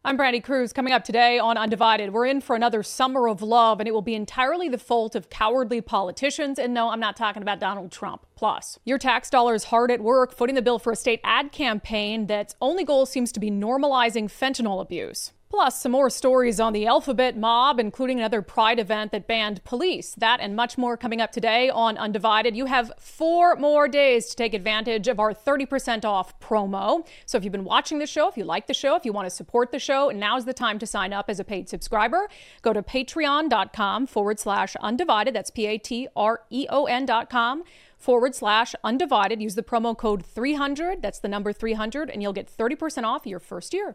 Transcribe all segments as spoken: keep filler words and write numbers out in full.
I'm Brandy Cruz. Coming up today on Undivided, we're in for another summer of love, and it will be entirely the fault of cowardly politicians. And no, I'm not talking about Donald Trump. Plus, your tax dollars hard at work footing the bill for a state ad campaign that's only goal seems to be normalizing fentanyl abuse. Plus, some more stories on the Alphabet mob, including another Pride event that banned police. That and much more coming up today on Undivided. You have four more days to take advantage of our thirty percent off promo. So if you've been watching the show, if you like the show, if you want to support the show, now's the time to sign up as a paid subscriber. Go to patreon.com forward slash undivided. That's P-A-T-R-E-O-N dot com forward slash undivided. Use the promo code three hundred. That's the number three hundred, and you'll get thirty percent off your first year.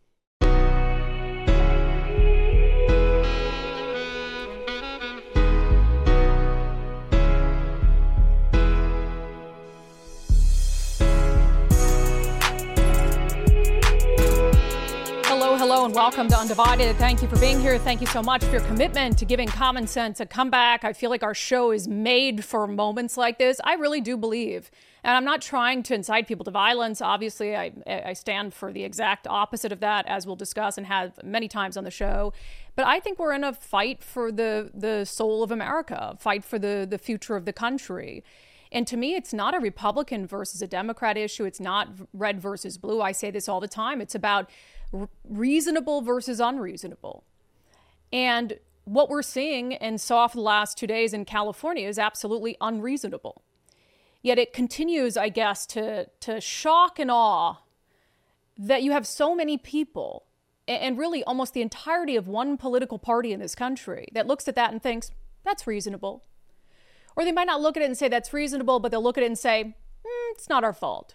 Hello and welcome to Undivided. Thank you for being here. Thank you so much for your commitment to giving common sense a comeback. I feel like our show is made for moments like this. I really do believe. And I'm not trying to incite people to violence. Obviously, I, I stand for the exact opposite of that, as we'll discuss and have many times on the show. But I think we're in a fight for the, the soul of America, a fight for the, the future of the country. And to me, it's not a Republican versus a Democrat issue. It's not red versus blue. I say this all the time. It's about reasonable versus unreasonable. And what we're seeing and saw for the last two days in California is absolutely unreasonable. Yet it continues, I guess, to, to shock and awe that you have so many people, and really almost the entirety of one political party in this country, that looks at that and thinks, that's reasonable. Or they might not look at it and say that's reasonable, but they'll look at it and say, mm, it's not our fault.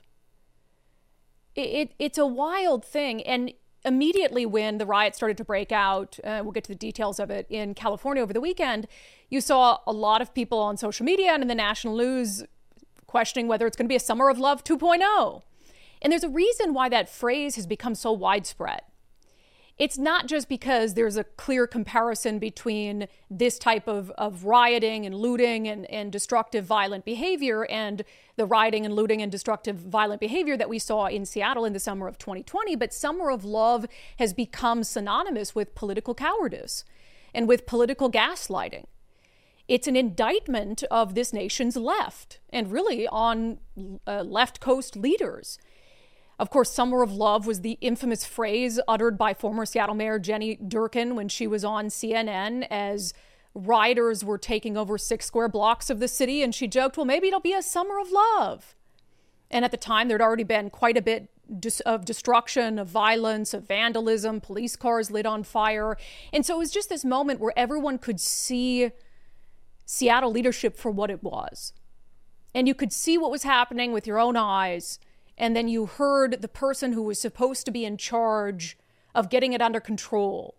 It, it, it's a wild thing. And immediately when the riot started to break out, uh, we'll get to the details of it, in California over the weekend, you saw a lot of people on social media and in the national news questioning whether it's going to be a summer of love two point oh. And there's a reason why that phrase has become so widespread. It's not just because there's a clear comparison between this type of, of rioting and looting and, and destructive violent behavior and the rioting and looting and destructive violent behavior that we saw in Seattle in the summer of twenty twenty, but summer of love has become synonymous with political cowardice and with political gaslighting. It's an indictment of this nation's left and really on uh, left coast leaders. Of course, summer of love was the infamous phrase uttered by former Seattle Mayor Jenny Durkan when she was on C N N as rioters were taking over six square blocks of the city. And she joked, well, maybe it'll be a summer of love. And at the time, there'd already been quite a bit of destruction, of violence, of vandalism, police cars lit on fire. And so it was just this moment where everyone could see Seattle leadership for what it was. And you could see what was happening with your own eyes. And then you heard the person who was supposed to be in charge of getting it under control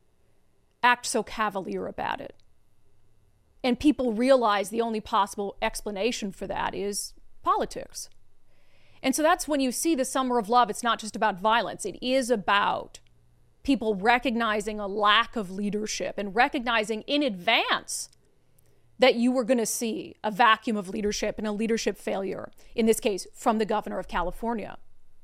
act so cavalier about it. And people realize the only possible explanation for that is politics. And so that's when you see the summer of love. It's not just about violence. It is about people recognizing a lack of leadership and recognizing in advance that you were going to see a vacuum of leadership and a leadership failure, in this case, from the governor of California.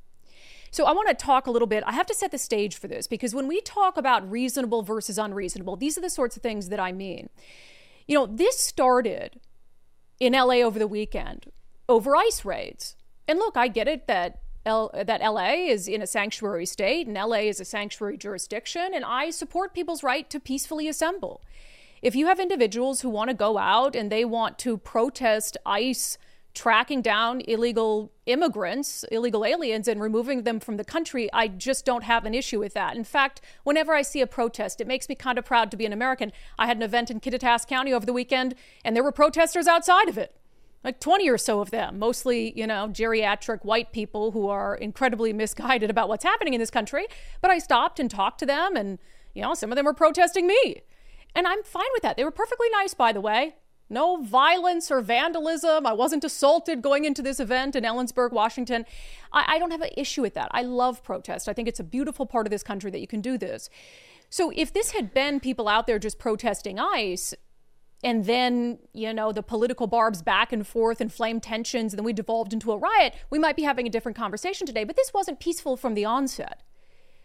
So I want to talk a little bit. I have to set the stage for this because when we talk about reasonable versus unreasonable, these are the sorts of things that I mean. You know, this started in L A over the weekend over ICE raids. And look, I get it that L- that L A is in a sanctuary state and L A is a sanctuary jurisdiction, and I support people's right to peacefully assemble. If you have individuals who want to go out and they want to protest ICE tracking down illegal immigrants, illegal aliens, and removing them from the country, I just don't have an issue with that. In fact, whenever I see a protest, it makes me kind of proud to be an American. I had an event in Kittitas County over the weekend, and there were protesters outside of it, like twenty or so of them, mostly, you know, geriatric white people who are incredibly misguided about what's happening in this country. But I stopped and talked to them, and, you know, some of them were protesting me. And I'm fine with that. They were perfectly nice, by the way. No violence or vandalism. I wasn't assaulted going into this event in Ellensburg, Washington. I, I don't have an issue with that. I love protest. I think it's a beautiful part of this country that you can do this. So if this had been people out there just protesting ICE, and then, you know, the political barbs back and forth, inflamed tensions, and then we devolved into a riot, we might be having a different conversation today. But this wasn't peaceful from the onset.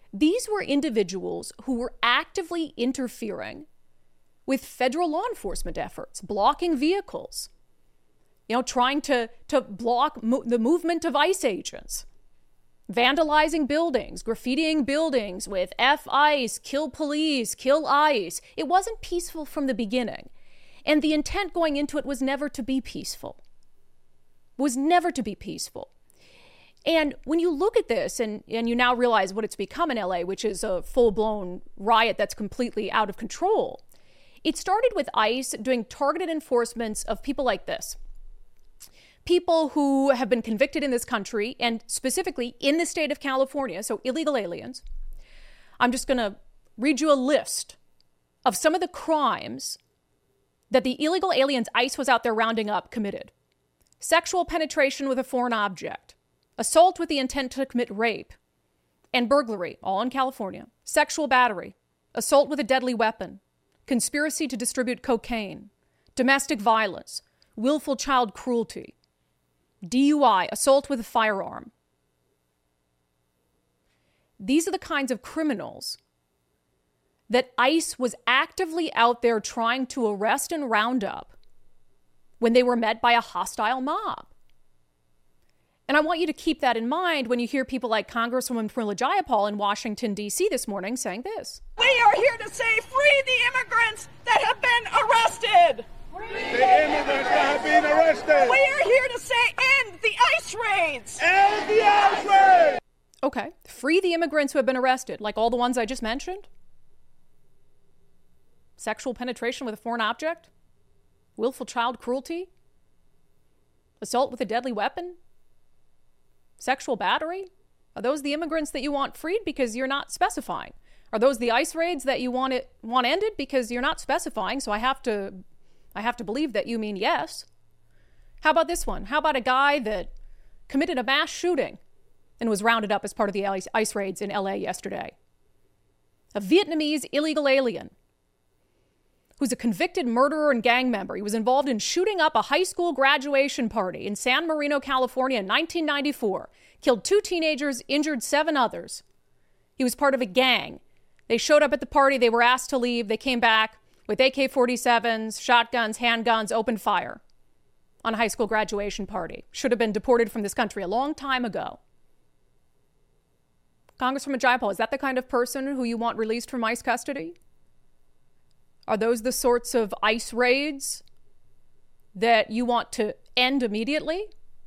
These were individuals who were actively interfering with federal law enforcement efforts, blocking vehicles, you know, trying to, to block mo- the movement of ICE agents, vandalizing buildings, graffitiing buildings with F ICE, kill police, kill ICE. It wasn't peaceful from the beginning. And the intent going into it was never to be peaceful. Was never to be peaceful. And when you look at this and, and you now realize what it's become in L A, which is a full-blown riot that's completely out of control, it started with ICE doing targeted enforcements of people like this. People who have been convicted in this country, and specifically in the state of California, so illegal aliens. I'm just going to read you a list of some of the crimes that the illegal aliens ICE was out there rounding up committed. Sexual penetration with a foreign object, assault with the intent to commit rape, and burglary, all in California. Sexual battery, assault with a deadly weapon, conspiracy to distribute cocaine, domestic violence, willful child cruelty, D U I, assault with a firearm. These are the kinds of criminals that ICE was actively out there trying to arrest and round up when they were met by a hostile mob. And I want you to keep that in mind when you hear people like Congresswoman Pramila Jayapal in Washington, D C this morning saying this. We are here to say free the immigrants that have been arrested. The immigrants that have been arrested. We are here to say end the ICE raids. End the ICE raids. Okay, free the immigrants who have been arrested, like all the ones I just mentioned. Sexual penetration with a foreign object, willful child cruelty, assault with a deadly weapon, sexual battery. Are those the immigrants that you want freed because you're not specifying? Are those the ICE raids that you want it want ended because you're not specifying? So I have to I have to believe that you mean yes. How about this one? How about a guy that committed a mass shooting and was rounded up as part of the ICE raids in L A yesterday? A Vietnamese illegal alien who's a convicted murderer and gang member. He was involved in shooting up a high school graduation party in San Marino, California in nineteen ninety-four. Killed two teenagers, injured seven others. He was part of a gang. They showed up at the party. They were asked to leave. They came back with A K forty-sevens, shotguns, handguns, opened fire on a high school graduation party. Should have been deported from this country a long time ago. Congresswoman Jayapal, is that the kind of person who you want released from ICE custody? Are those the sorts of ICE raids that you want to end immediately?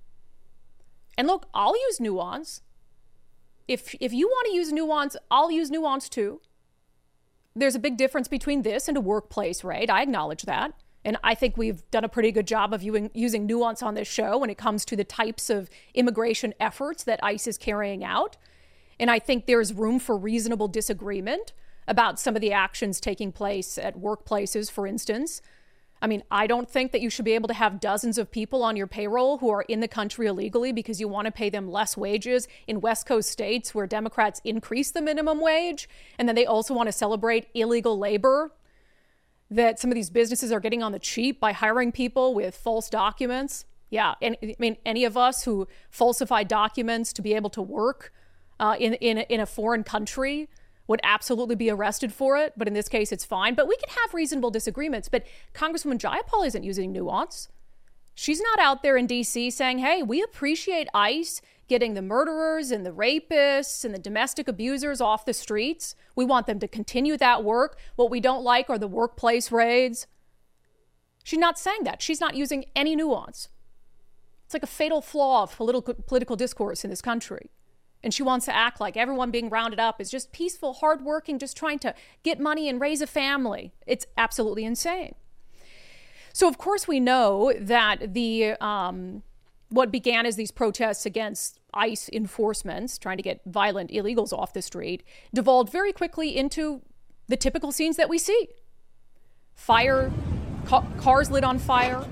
And look, I'll use nuance. If if you want to use nuance, I'll use nuance too. There's a big difference between this and a workplace raid. I acknowledge that. And I think we've done a pretty good job of viewing, using nuance on this show when it comes to the types of immigration efforts that ICE is carrying out. And I think there's room for reasonable disagreement about some of the actions taking place at workplaces, for instance. I mean, I don't think that you should be able to have dozens of people on your payroll who are in the country illegally because you want to pay them less wages in West Coast states where Democrats increase the minimum wage. And then they also want to celebrate illegal labor, that some of these businesses are getting on the cheap by hiring people with false documents. Yeah, and I mean, any of us who falsify documents to be able to work uh, in, in, in a foreign country would absolutely be arrested for it. But in this case, it's fine. But we can have reasonable disagreements. But Congresswoman Jayapal isn't using nuance. She's not out there in D C saying, hey, we appreciate ICE getting the murderers and the rapists and the domestic abusers off the streets. We want them to continue that work. What we don't like are the workplace raids. She's not saying that. She's not using any nuance. It's like a fatal flaw of political, political discourse in this country. And she wants to act like everyone being rounded up is just peaceful, hardworking, just trying to get money and raise a family. It's absolutely insane. So, of course, we know that the um, what began as these protests against ICE enforcements, trying to get violent illegals off the street, devolved very quickly into the typical scenes that we see. Fire, ca- cars lit on fire,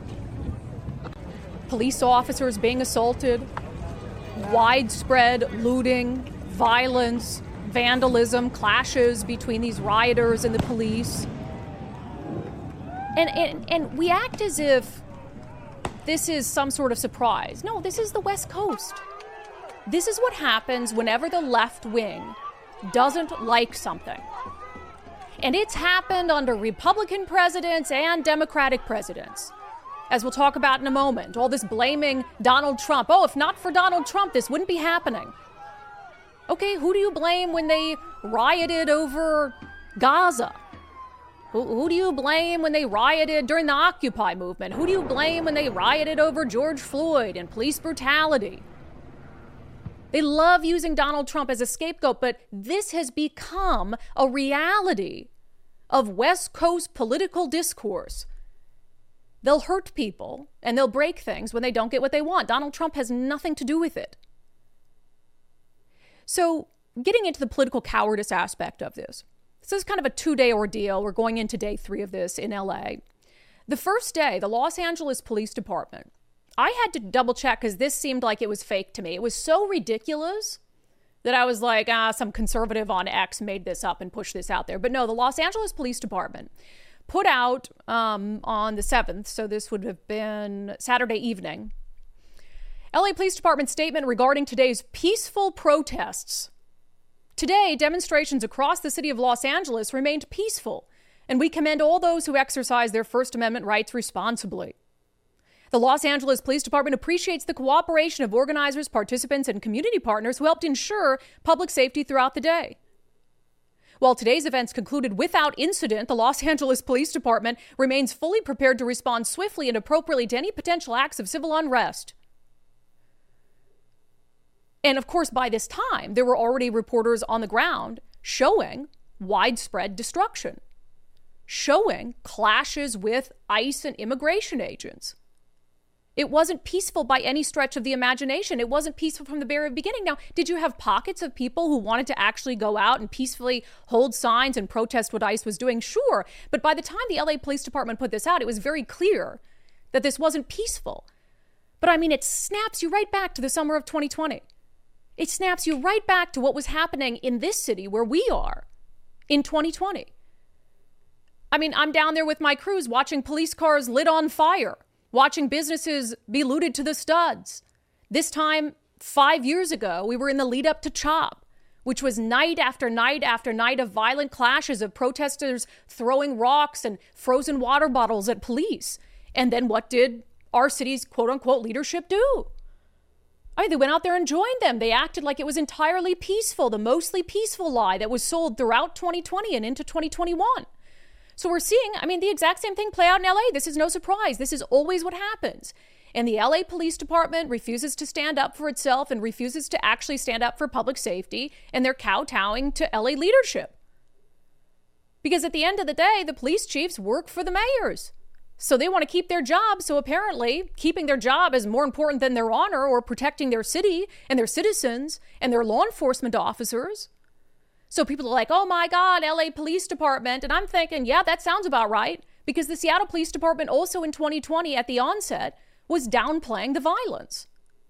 police officers being assaulted, widespread looting, violence, vandalism, clashes between these rioters and the police. And, and and we act as if this is some sort of surprise. No, this is the West Coast. This is what happens whenever the left wing doesn't like something. And it's happened under Republican presidents and Democratic presidents. As we'll talk about in a moment, all this blaming Donald Trump. Oh, if not for Donald Trump, this wouldn't be happening. Okay, who do you blame when they rioted over Gaza? Who, who do you blame when they rioted during the Occupy movement? Who do you blame when they rioted over George Floyd and police brutality? They love using Donald Trump as a scapegoat, but this has become a reality of West Coast political discourse. They'll hurt people and they'll break things when they don't get what they want. Donald Trump has nothing to do with it. So getting into the political cowardice aspect of this, this is kind of a two-day ordeal. We're going into day three of this in L A. The first day, the Los Angeles Police Department, I had to double check because this seemed like it was fake to me. It was so ridiculous that I was like, ah, some conservative on X made this up and pushed this out there. But no, the Los Angeles Police Department put out um, on the seventh, so this would have been Saturday evening, L A Police Department statement regarding today's peaceful protests. Today, demonstrations across the city of Los Angeles remained peaceful, and we commend all those who exercise their First Amendment rights responsibly. The Los Angeles Police Department appreciates the cooperation of organizers, participants, and community partners who helped ensure public safety throughout the day. While today's events concluded without incident, the Los Angeles Police Department remains fully prepared to respond swiftly and appropriately to any potential acts of civil unrest. And of course, by this time, there were already reporters on the ground showing widespread destruction, showing clashes with ICE and immigration agents. It wasn't peaceful by any stretch of the imagination. It wasn't peaceful from the very beginning. Now, did you have pockets of people who wanted to actually go out and peacefully hold signs and protest what ICE was doing? Sure. But by the time the L A Police Department put this out, it was very clear that this wasn't peaceful. But I mean, it snaps you right back to the summer of twenty twenty. It snaps you right back to what was happening in this city where we are in twenty twenty. I mean, I'm down there with my crews watching police cars lit on fire, watching businesses be looted to the studs. This time, five years ago, we were in the lead up to CHOP, which was night after night after night of violent clashes of protesters throwing rocks and frozen water bottles at police. And then what did our city's quote unquote leadership do? I mean, they went out there and joined them. They acted like it was entirely peaceful, the mostly peaceful lie that was sold throughout twenty twenty and into twenty twenty-one. So we're seeing, I mean, the exact same thing play out in L A. This is no surprise. This is always what happens. And the L A Police Department refuses to stand up for itself and refuses to actually stand up for public safety. And they're kowtowing to L A leadership. Because at the end of the day, the police chiefs work for the mayors. So they want to keep their job. So apparently keeping their job is more important than their honor or protecting their city and their citizens and their law enforcement officers. So people are like, oh my God, L A Police Department. And I'm thinking, yeah, that sounds about right. Because the Seattle Police Department also in twenty twenty at the onset was downplaying the violence.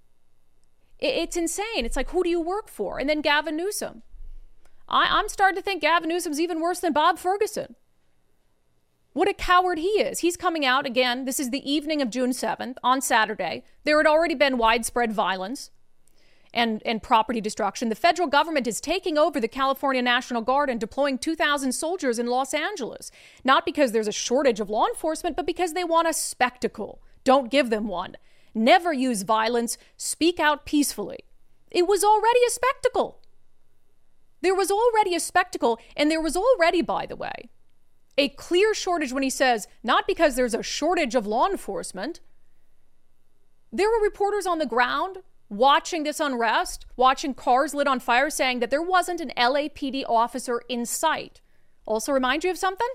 It's insane. It's like, who do you work for? And then Gavin Newsom. I, I'm starting to think Gavin Newsom's even worse than Bob Ferguson. What a coward he is. He's coming out again. This is the evening of June seventh on Saturday. There had already been widespread violence and, and property destruction. The federal government is taking over the California National Guard and deploying two thousand soldiers in Los Angeles. Not because there's a shortage of law enforcement, but because they want a spectacle. Don't give them one. Never use violence. Speak out peacefully. It was already a spectacle. There was already a spectacle, and there was already, by the way, a clear shortage when he says, not because there's a shortage of law enforcement. There were reporters on the ground watching this unrest, watching cars lit on fire, saying that there wasn't an L A P D officer in sight. Also remind you of something?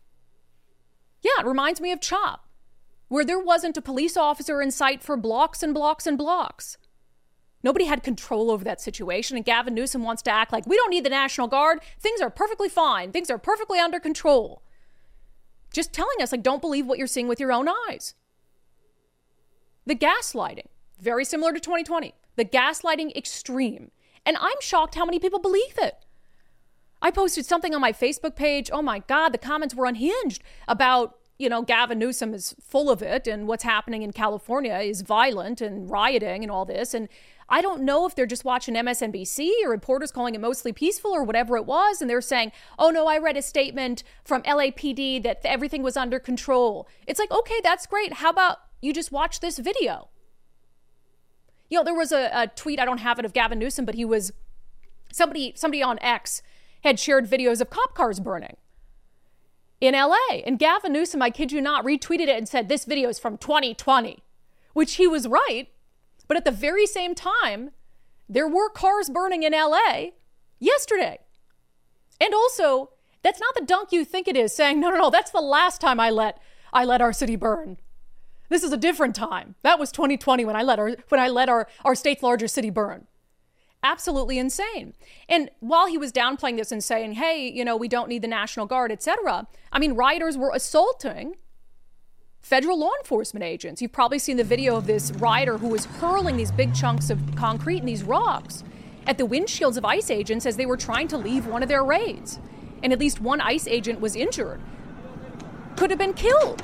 Yeah, it reminds me of CHOP, where there wasn't a police officer in sight for blocks and blocks and blocks. Nobody had control over that situation, and Gavin Newsom wants to act like we don't need the National Guard. Things are perfectly fine. Things are perfectly under control. Just telling us, like, don't believe what you're seeing with your own eyes. The gaslighting, very similar to twenty twenty. The gaslighting extreme. And I'm shocked how many people believe it. I posted something on my Facebook page. Oh my God, the comments were unhinged about you know, Gavin Newsom is full of it, and what's happening in California is violent and rioting and all this. And I don't know if they're just watching M S N B C or reporters calling it mostly peaceful or whatever it was. And they're saying, oh, no, I read a statement from L A P D that everything was under control. It's like, OK, that's great. How about you just watch this video? You know, there was a, a tweet, I don't have it, of Gavin Newsom, but he was somebody somebody on X had shared videos of cop cars burning in L A. And Gavin Newsom, I kid you not, retweeted it and said, this video is from twenty twenty, which he was right. But at the very same time, there were cars burning in L A yesterday. And also, that's not the dunk you think it is, saying, no, no, no, that's the last time I let I let our city burn. This is a different time. That was twenty twenty when I let our when I let our, our state's largest city burn. Absolutely insane. And while he was downplaying this and saying, hey, you know, we don't need the National Guard, et cetera, I mean, rioters were assaulting federal law enforcement agents. You've probably seen the video of this rioter who was hurling these big chunks of concrete and these rocks at the windshields of ICE agents as they were trying to leave one of their raids. And at least one ICE agent was injured. Could have been killed.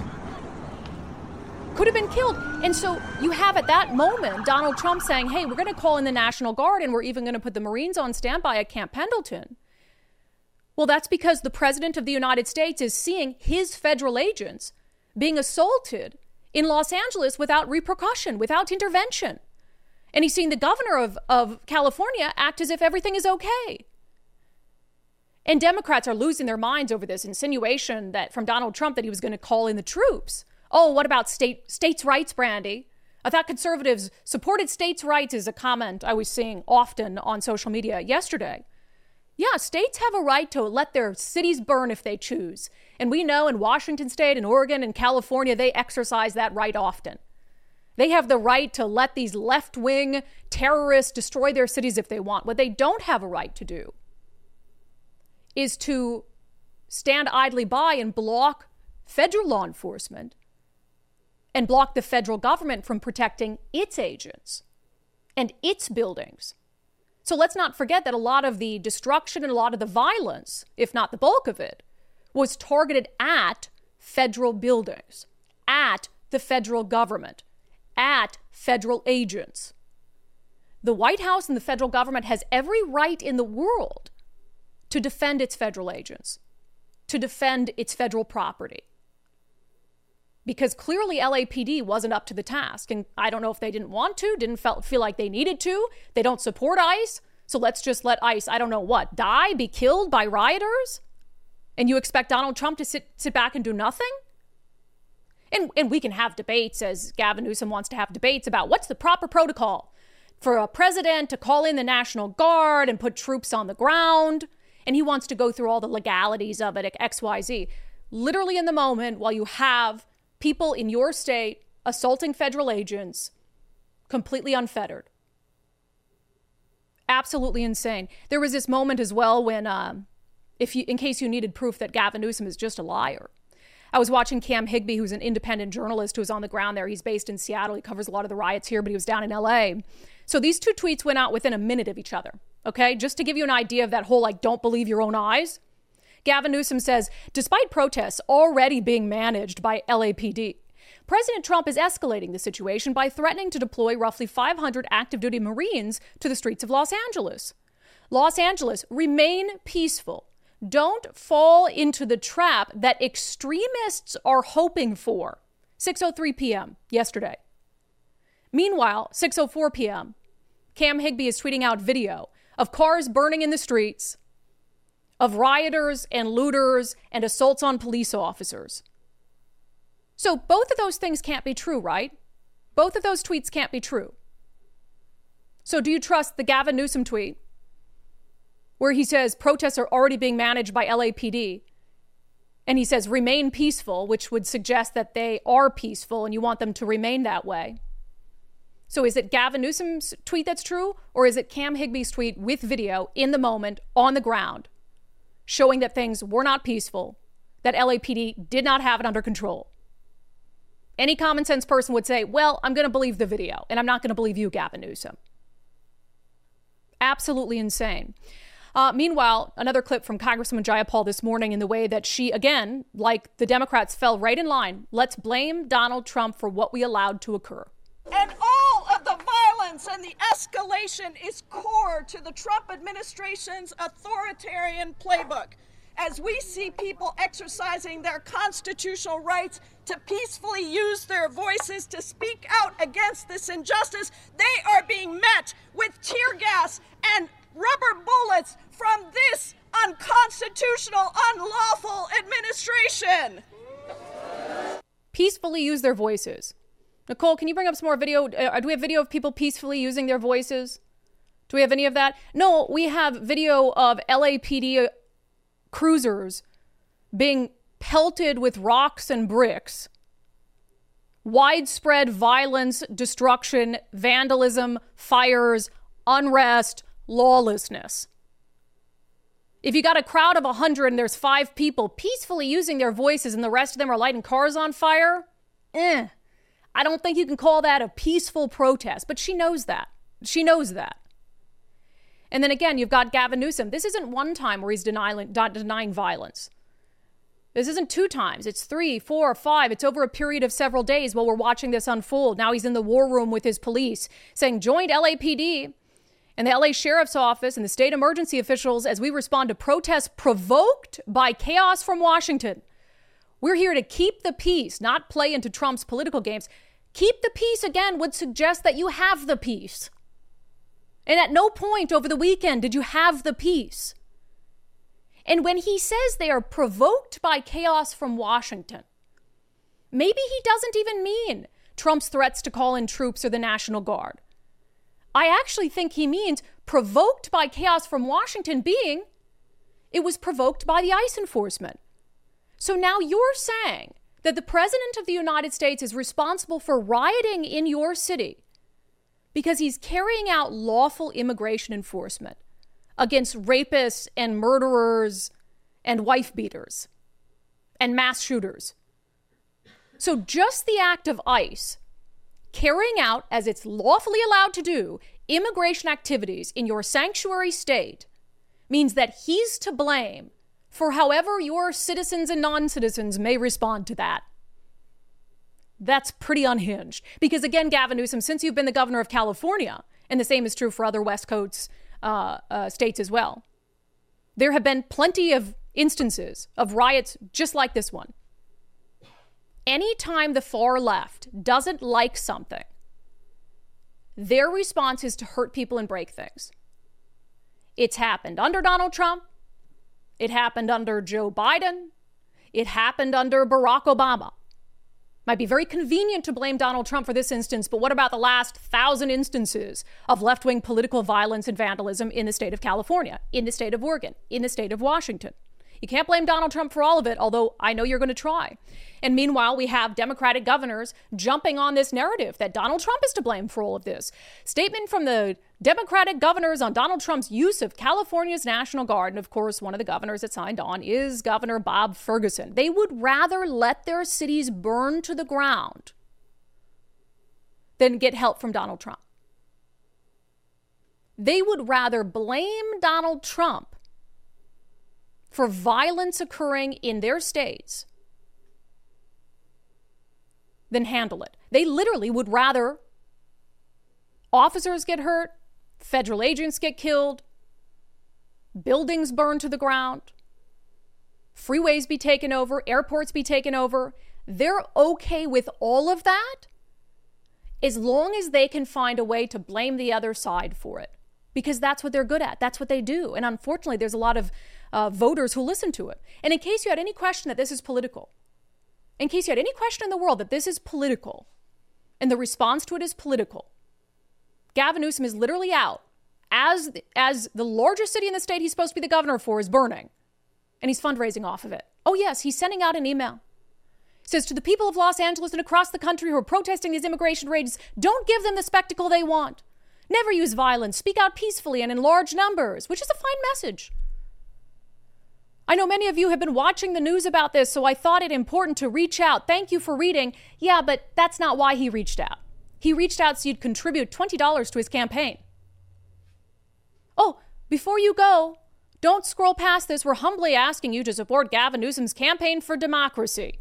Could have been killed. And so you have at that moment Donald Trump saying, hey, we're going to call in the National Guard and we're even going to put the Marines on standby at Camp Pendleton. Well, that's because the president of the United States is seeing his federal agents being assaulted in Los Angeles without repercussion, without intervention. And he's seeing the governor of, of California act as if everything is okay. And Democrats are losing their minds over this insinuation that from Donald Trump that he was going to call in the troops. Oh, what about state states' rights, Brandy? I thought conservatives supported states' rights is a comment I was seeing often on social media yesterday. Yeah, states have a right to let their cities burn if they choose. And we know in Washington state and Oregon and California, they exercise that right often. They have the right to let these left-wing terrorists destroy their cities if they want. What they don't have a right to do is to stand idly by and block federal law enforcement and block the federal government from protecting its agents and its buildings. So let's not forget that a lot of the destruction and a lot of the violence, if not the bulk of it, was targeted at federal buildings, at the federal government, at federal agents. The White House and the federal government has every right in the world to defend its federal agents, to defend its federal property. Because clearly L A P D wasn't up to the task. And I don't know if they didn't want to, didn't felt, feel like they needed to. They don't support ICE. So let's just let ICE, I don't know what, die, be killed by rioters? And you expect Donald Trump to sit sit back and do nothing? And, and we can have debates, as Gavin Newsom wants to have debates about what's the proper protocol for a president to call in the National Guard and put troops on the ground. And he wants to go through all the legalities of it, X Y Z. Literally in the moment, while you have people in your state assaulting federal agents, completely unfettered. Absolutely insane. There was this moment as well when, um, if you, in case you needed proof that Gavin Newsom is just a liar, I was watching Cam Higby, who's an independent journalist who's on the ground there. He's based in Seattle. He covers a lot of the riots here, but he was down in L A. So these two tweets went out within a minute of each other. Okay, just to give you an idea of that whole, like, don't believe your own eyes. Gavin Newsom says, despite protests already being managed by L A P D, President Trump is escalating the situation by threatening to deploy roughly five hundred active duty Marines to the streets of Los Angeles. Los Angeles, remain peaceful. Don't fall into the trap that extremists are hoping for. six oh three p.m. yesterday. Meanwhile, six oh four p.m., Cam Higby is tweeting out video of cars burning in the streets, of rioters and looters and assaults on police officers. So both of those things can't be true, right? Both of those tweets can't be true. So do you trust the Gavin Newsom tweet where he says protests are already being managed by L A P D and he says remain peaceful, which would suggest that they are peaceful and you want them to remain that way? So is it Gavin Newsom's tweet that's true, or is it Cam Higby's tweet with video in the moment on the ground showing that things were not peaceful, that L A P D did not have it under control? Any common sense person would say, well, I'm going to believe the video and I'm not going to believe you, Gavin Newsom. Absolutely insane. Uh, meanwhile, another clip from Congresswoman Jayapal this morning in the way that she, again, like the Democrats, fell right in line. Let's blame Donald Trump for what we allowed to occur. And all of the violence and the escalation is core to the Trump administration's authoritarian playbook. As we see people exercising their constitutional rights to peacefully use their voices to speak out against this injustice, they are being met with tear gas and rubber bullets from this unconstitutional, unlawful administration. Peacefully use their voices. Nicole, can you bring up some more video? Uh, do we have video of people peacefully using their voices? Do we have any of that? No, we have video of L A P D cruisers being pelted with rocks and bricks. Widespread violence, destruction, vandalism, fires, unrest, lawlessness. If you got a crowd of one hundred and there's five people peacefully using their voices and the rest of them are lighting cars on fire, eh, I don't think you can call that a peaceful protest. But she knows that. She knows that. And then again, you've got Gavin Newsom. This isn't one time where he's denying, denying violence. This isn't two times. It's three, four, five. It's over a period of several days while we're watching this unfold. Now he's in the war room with his police saying, joined L A P D and the L A Sheriff's Office and the state emergency officials as we respond to protests provoked by chaos from Washington. We're here to keep the peace, not play into Trump's political games. Keep the peace, again, would suggest that you have the peace. And at no point over the weekend did you have the peace. And when he says they are provoked by chaos from Washington, maybe he doesn't even mean Trump's threats to call in troops or the National Guard. I actually think he means provoked by chaos from Washington being it was provoked by the ICE enforcement. So now you're saying that the President of the United States is responsible for rioting in your city because he's carrying out lawful immigration enforcement against rapists and murderers and wife beaters and mass shooters. So just the act of ICE carrying out, as it's lawfully allowed to do, immigration activities in your sanctuary state means that he's to blame for however your citizens and non-citizens may respond to that. That's pretty unhinged. Because again, Gavin Newsom, since you've been the governor of California, and the same is true for other West Coast uh, uh, states as well, there have been plenty of instances of riots just like this one. Anytime the far left doesn't like something, their response is to hurt people and break things. It's happened under Donald Trump. It happened under Joe Biden. It happened under Barack Obama. Might be very convenient to blame Donald Trump for this instance, but what about the last thousand instances of left-wing political violence and vandalism in the state of California, in the state of Oregon, in the state of Washington? You can't blame Donald Trump for all of it, although I know you're going to try. And meanwhile, we have Democratic governors jumping on this narrative that Donald Trump is to blame for all of this. Statement from the Democratic governors on Donald Trump's use of California's National Guard. And of course, one of the governors that signed on is Governor Bob Ferguson. They would rather let their cities burn to the ground than get help from Donald Trump. They would rather blame Donald Trump for violence occurring in their states than handle it. They literally would rather officers get hurt, federal agents get killed, buildings burn to the ground, freeways be taken over, airports be taken over. They're okay with all of that as long as they can find a way to blame the other side for it, because that's what they're good at. That's what they do. And unfortunately, there's a lot of uh, voters who listen to it. And in case you had any question that this is political, in case you had any question in the world that this is political and the response to it is political, Gavin Newsom is literally out as, as the largest city in the state he's supposed to be the governor for is burning. And he's fundraising off of it. Oh, yes, he's sending out an email. He says to the people of Los Angeles and across the country who are protesting these immigration raids, don't give them the spectacle they want. Never use violence. Speak out peacefully and in large numbers, which is a fine message. I know many of you have been watching the news about this, so I thought it important to reach out. Thank you for reading. Yeah, but that's not why he reached out. He reached out so you'd contribute twenty dollars to his campaign. Oh, before you go, Don't scroll past this. We're humbly asking you to support Gavin Newsom's campaign for democracy.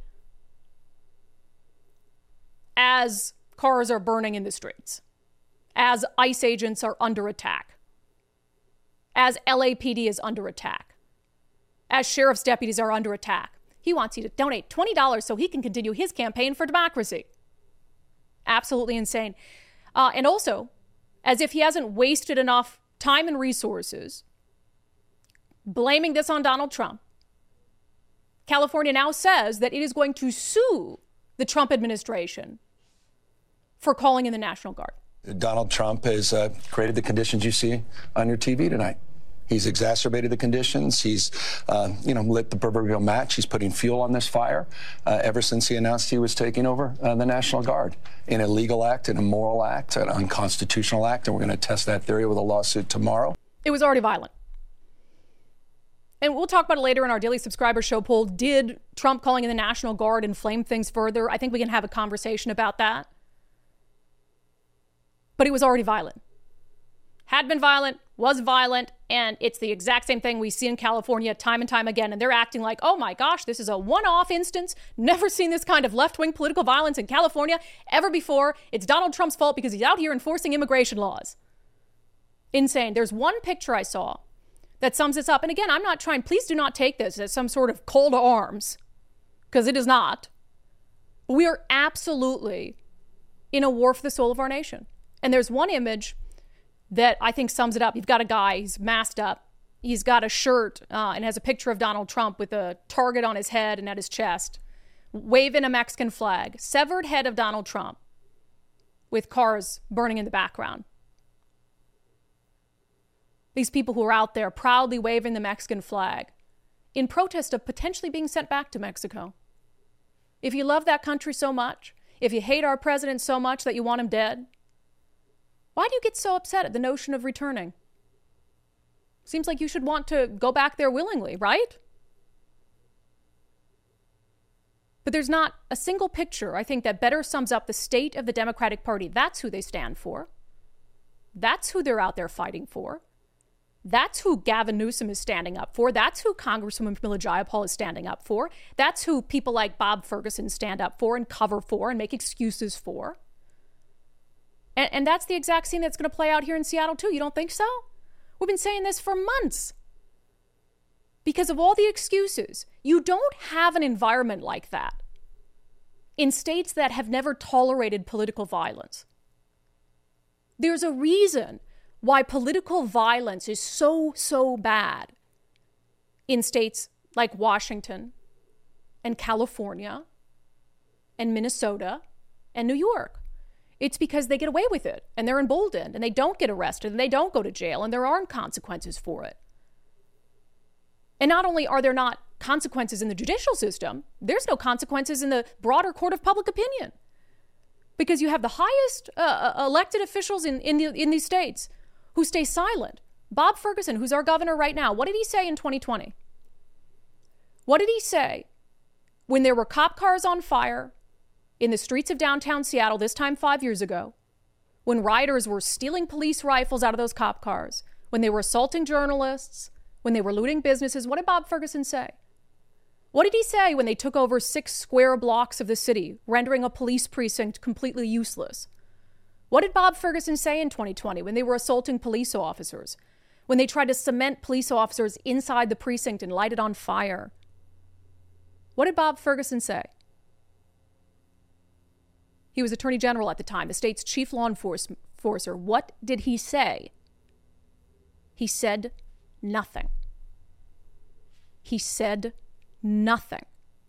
As cars are burning in the streets, as ICE agents are under attack, as L A P D is under attack, as sheriff's deputies are under attack. He wants you to donate twenty dollars so he can continue his campaign for democracy. Absolutely insane. Uh, and also, as if he hasn't wasted enough time and resources blaming this on Donald Trump, California now says that it is going to sue the Trump administration for calling in the National Guard. Donald Trump has uh, created the conditions you see on your T V tonight. He's exacerbated the conditions. He's, uh, you know, lit the proverbial match. He's putting fuel on this fire uh, ever since he announced he was taking over uh, the National Guard. An illegal act, an immoral act, an unconstitutional act, and we're going to test that theory with a lawsuit tomorrow. It was already violent. And we'll talk about it later in our daily subscriber show poll. Did Trump calling in the National Guard inflame things further? I think we can have a conversation about that. But it was already violent. Had been violent, was violent, and it's the exact same thing we see in California time and time again. And they're acting like, oh my gosh, this is a one-off instance. Never seen this kind of left-wing political violence in California ever before. It's Donald Trump's fault because he's out here enforcing immigration laws. Insane. There's one picture I saw that sums this up. And again, I'm not trying, please do not take this as some sort of call to arms, because it is not. We are absolutely in a war for the soul of our nation. And there's one image that I think sums it up. You've got a guy, he's masked up. He's got a shirt uh, and has a picture of Donald Trump with a target on his head and at his chest, waving a Mexican flag. Severed head of Donald Trump with cars burning in the background. These people who are out there proudly waving the Mexican flag in protest of potentially being sent back to Mexico. If you love that country so much, if you hate our president so much that you want him dead, why do you get so upset at the notion of returning? Seems like you should want to go back there willingly, right? But there's not a single picture, I think, that better sums up the state of the Democratic Party. That's who they stand for. That's who they're out there fighting for. That's who Gavin Newsom is standing up for. That's who Congresswoman Mila Jayapal is standing up for. That's who people like Bob Ferguson stand up for and cover for and make excuses for. And, and that's the exact scene that's going to play out here in Seattle, too. You don't think so? We've been saying this for months. Because of all the excuses, you don't have an environment like that in states that have never tolerated political violence. There's a reason why political violence is so, so bad in states like Washington and California and Minnesota and New York. It's because they get away with it and they're emboldened and they don't get arrested and they don't go to jail and there aren't consequences for it. And not only are there not consequences in the judicial system, there's no consequences in the broader court of public opinion. Because you have the highest uh, elected officials in, in, the, in these states who stay silent. Bob Ferguson, who's our governor right now, what did he say in twenty twenty? What did he say when there were cop cars on fire in the streets of downtown Seattle, this time five years ago, when rioters were stealing police rifles out of those cop cars, when they were assaulting journalists, when they were looting businesses? What did Bob Ferguson say? What did he say when they took over six square blocks of the city, rendering a police precinct completely useless? What did Bob Ferguson say in twenty twenty when they were assaulting police officers, when they tried to cement police officers inside the precinct and light it on fire? What did Bob Ferguson say? He was Attorney General at the time, the state's chief law enforcer. What did he say? He said nothing. He said nothing.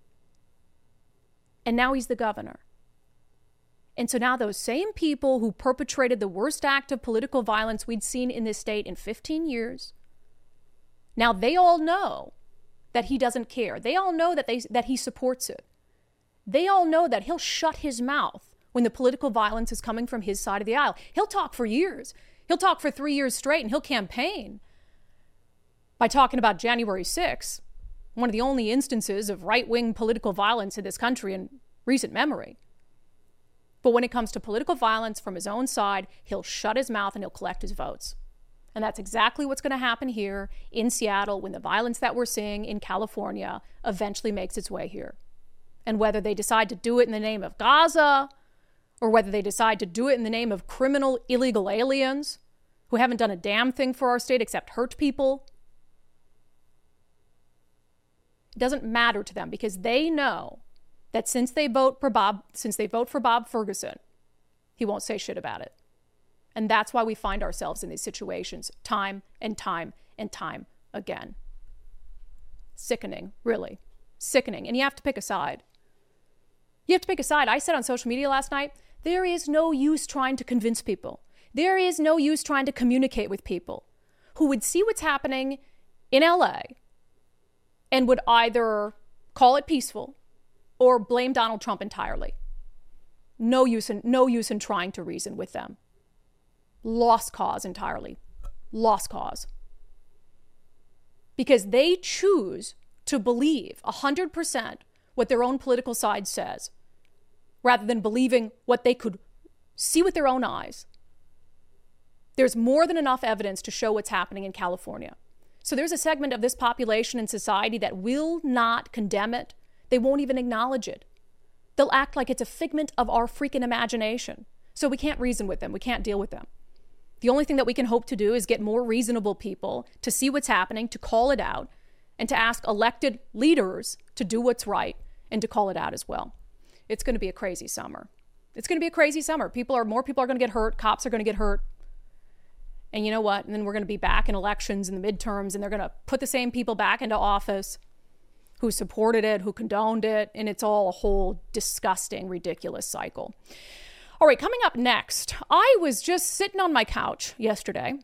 And now he's the governor. And so now those same people who perpetrated the worst act of political violence we'd seen in this state in fifteen years, now they all know that he doesn't care. They all know that they that he supports it. They all know that he'll shut his mouth when the political violence is coming from his side of the aisle. He'll talk for years. He'll talk for three years straight, and he'll campaign by talking about January sixth, one of the only instances of right-wing political violence in this country in recent memory. But when it comes to political violence from his own side, he'll shut his mouth and he'll collect his votes. And that's exactly what's going to happen here in Seattle when the violence that we're seeing in California eventually makes its way here. And whether they decide to do it in the name of Gaza, or whether they decide to do it in the name of criminal illegal aliens who haven't done a damn thing for our state except hurt people, it doesn't matter to them, because they know that since they vote for Bob, since they vote for Bob Ferguson, he won't say shit about it. And that's why we find ourselves in these situations time and time and time again. Sickening, really. Sickening. And you have to pick a side. You have to pick a side. I said on social media last night, there is no use trying to convince people. There is no use trying to communicate with people who would see what's happening in L A and would either call it peaceful or blame Donald Trump entirely. No use in, no use in trying to reason with them. Lost cause entirely. Lost cause. Because they choose to believe one hundred percent what their own political side says, rather than believing what they could see with their own eyes. There's more than enough evidence to show what's happening in California. So there's a segment of this population and society that will not condemn it. They won't even acknowledge it. They'll act like it's a figment of our freaking imagination. So we can't reason with them. We can't deal with them. The only thing that we can hope to do is get more reasonable people to see what's happening, to call it out, and to ask elected leaders to do what's right and to call it out as well. It's going to be a crazy summer. It's going to be a crazy summer. People are, more people are going to get hurt. Cops are going to get hurt. And you know what? And then we're going to be back in elections in the midterms, and they're going to put the same people back into office who supported it, who condoned it. And it's all a whole disgusting, ridiculous cycle. All right, coming up next, I was just sitting on my couch yesterday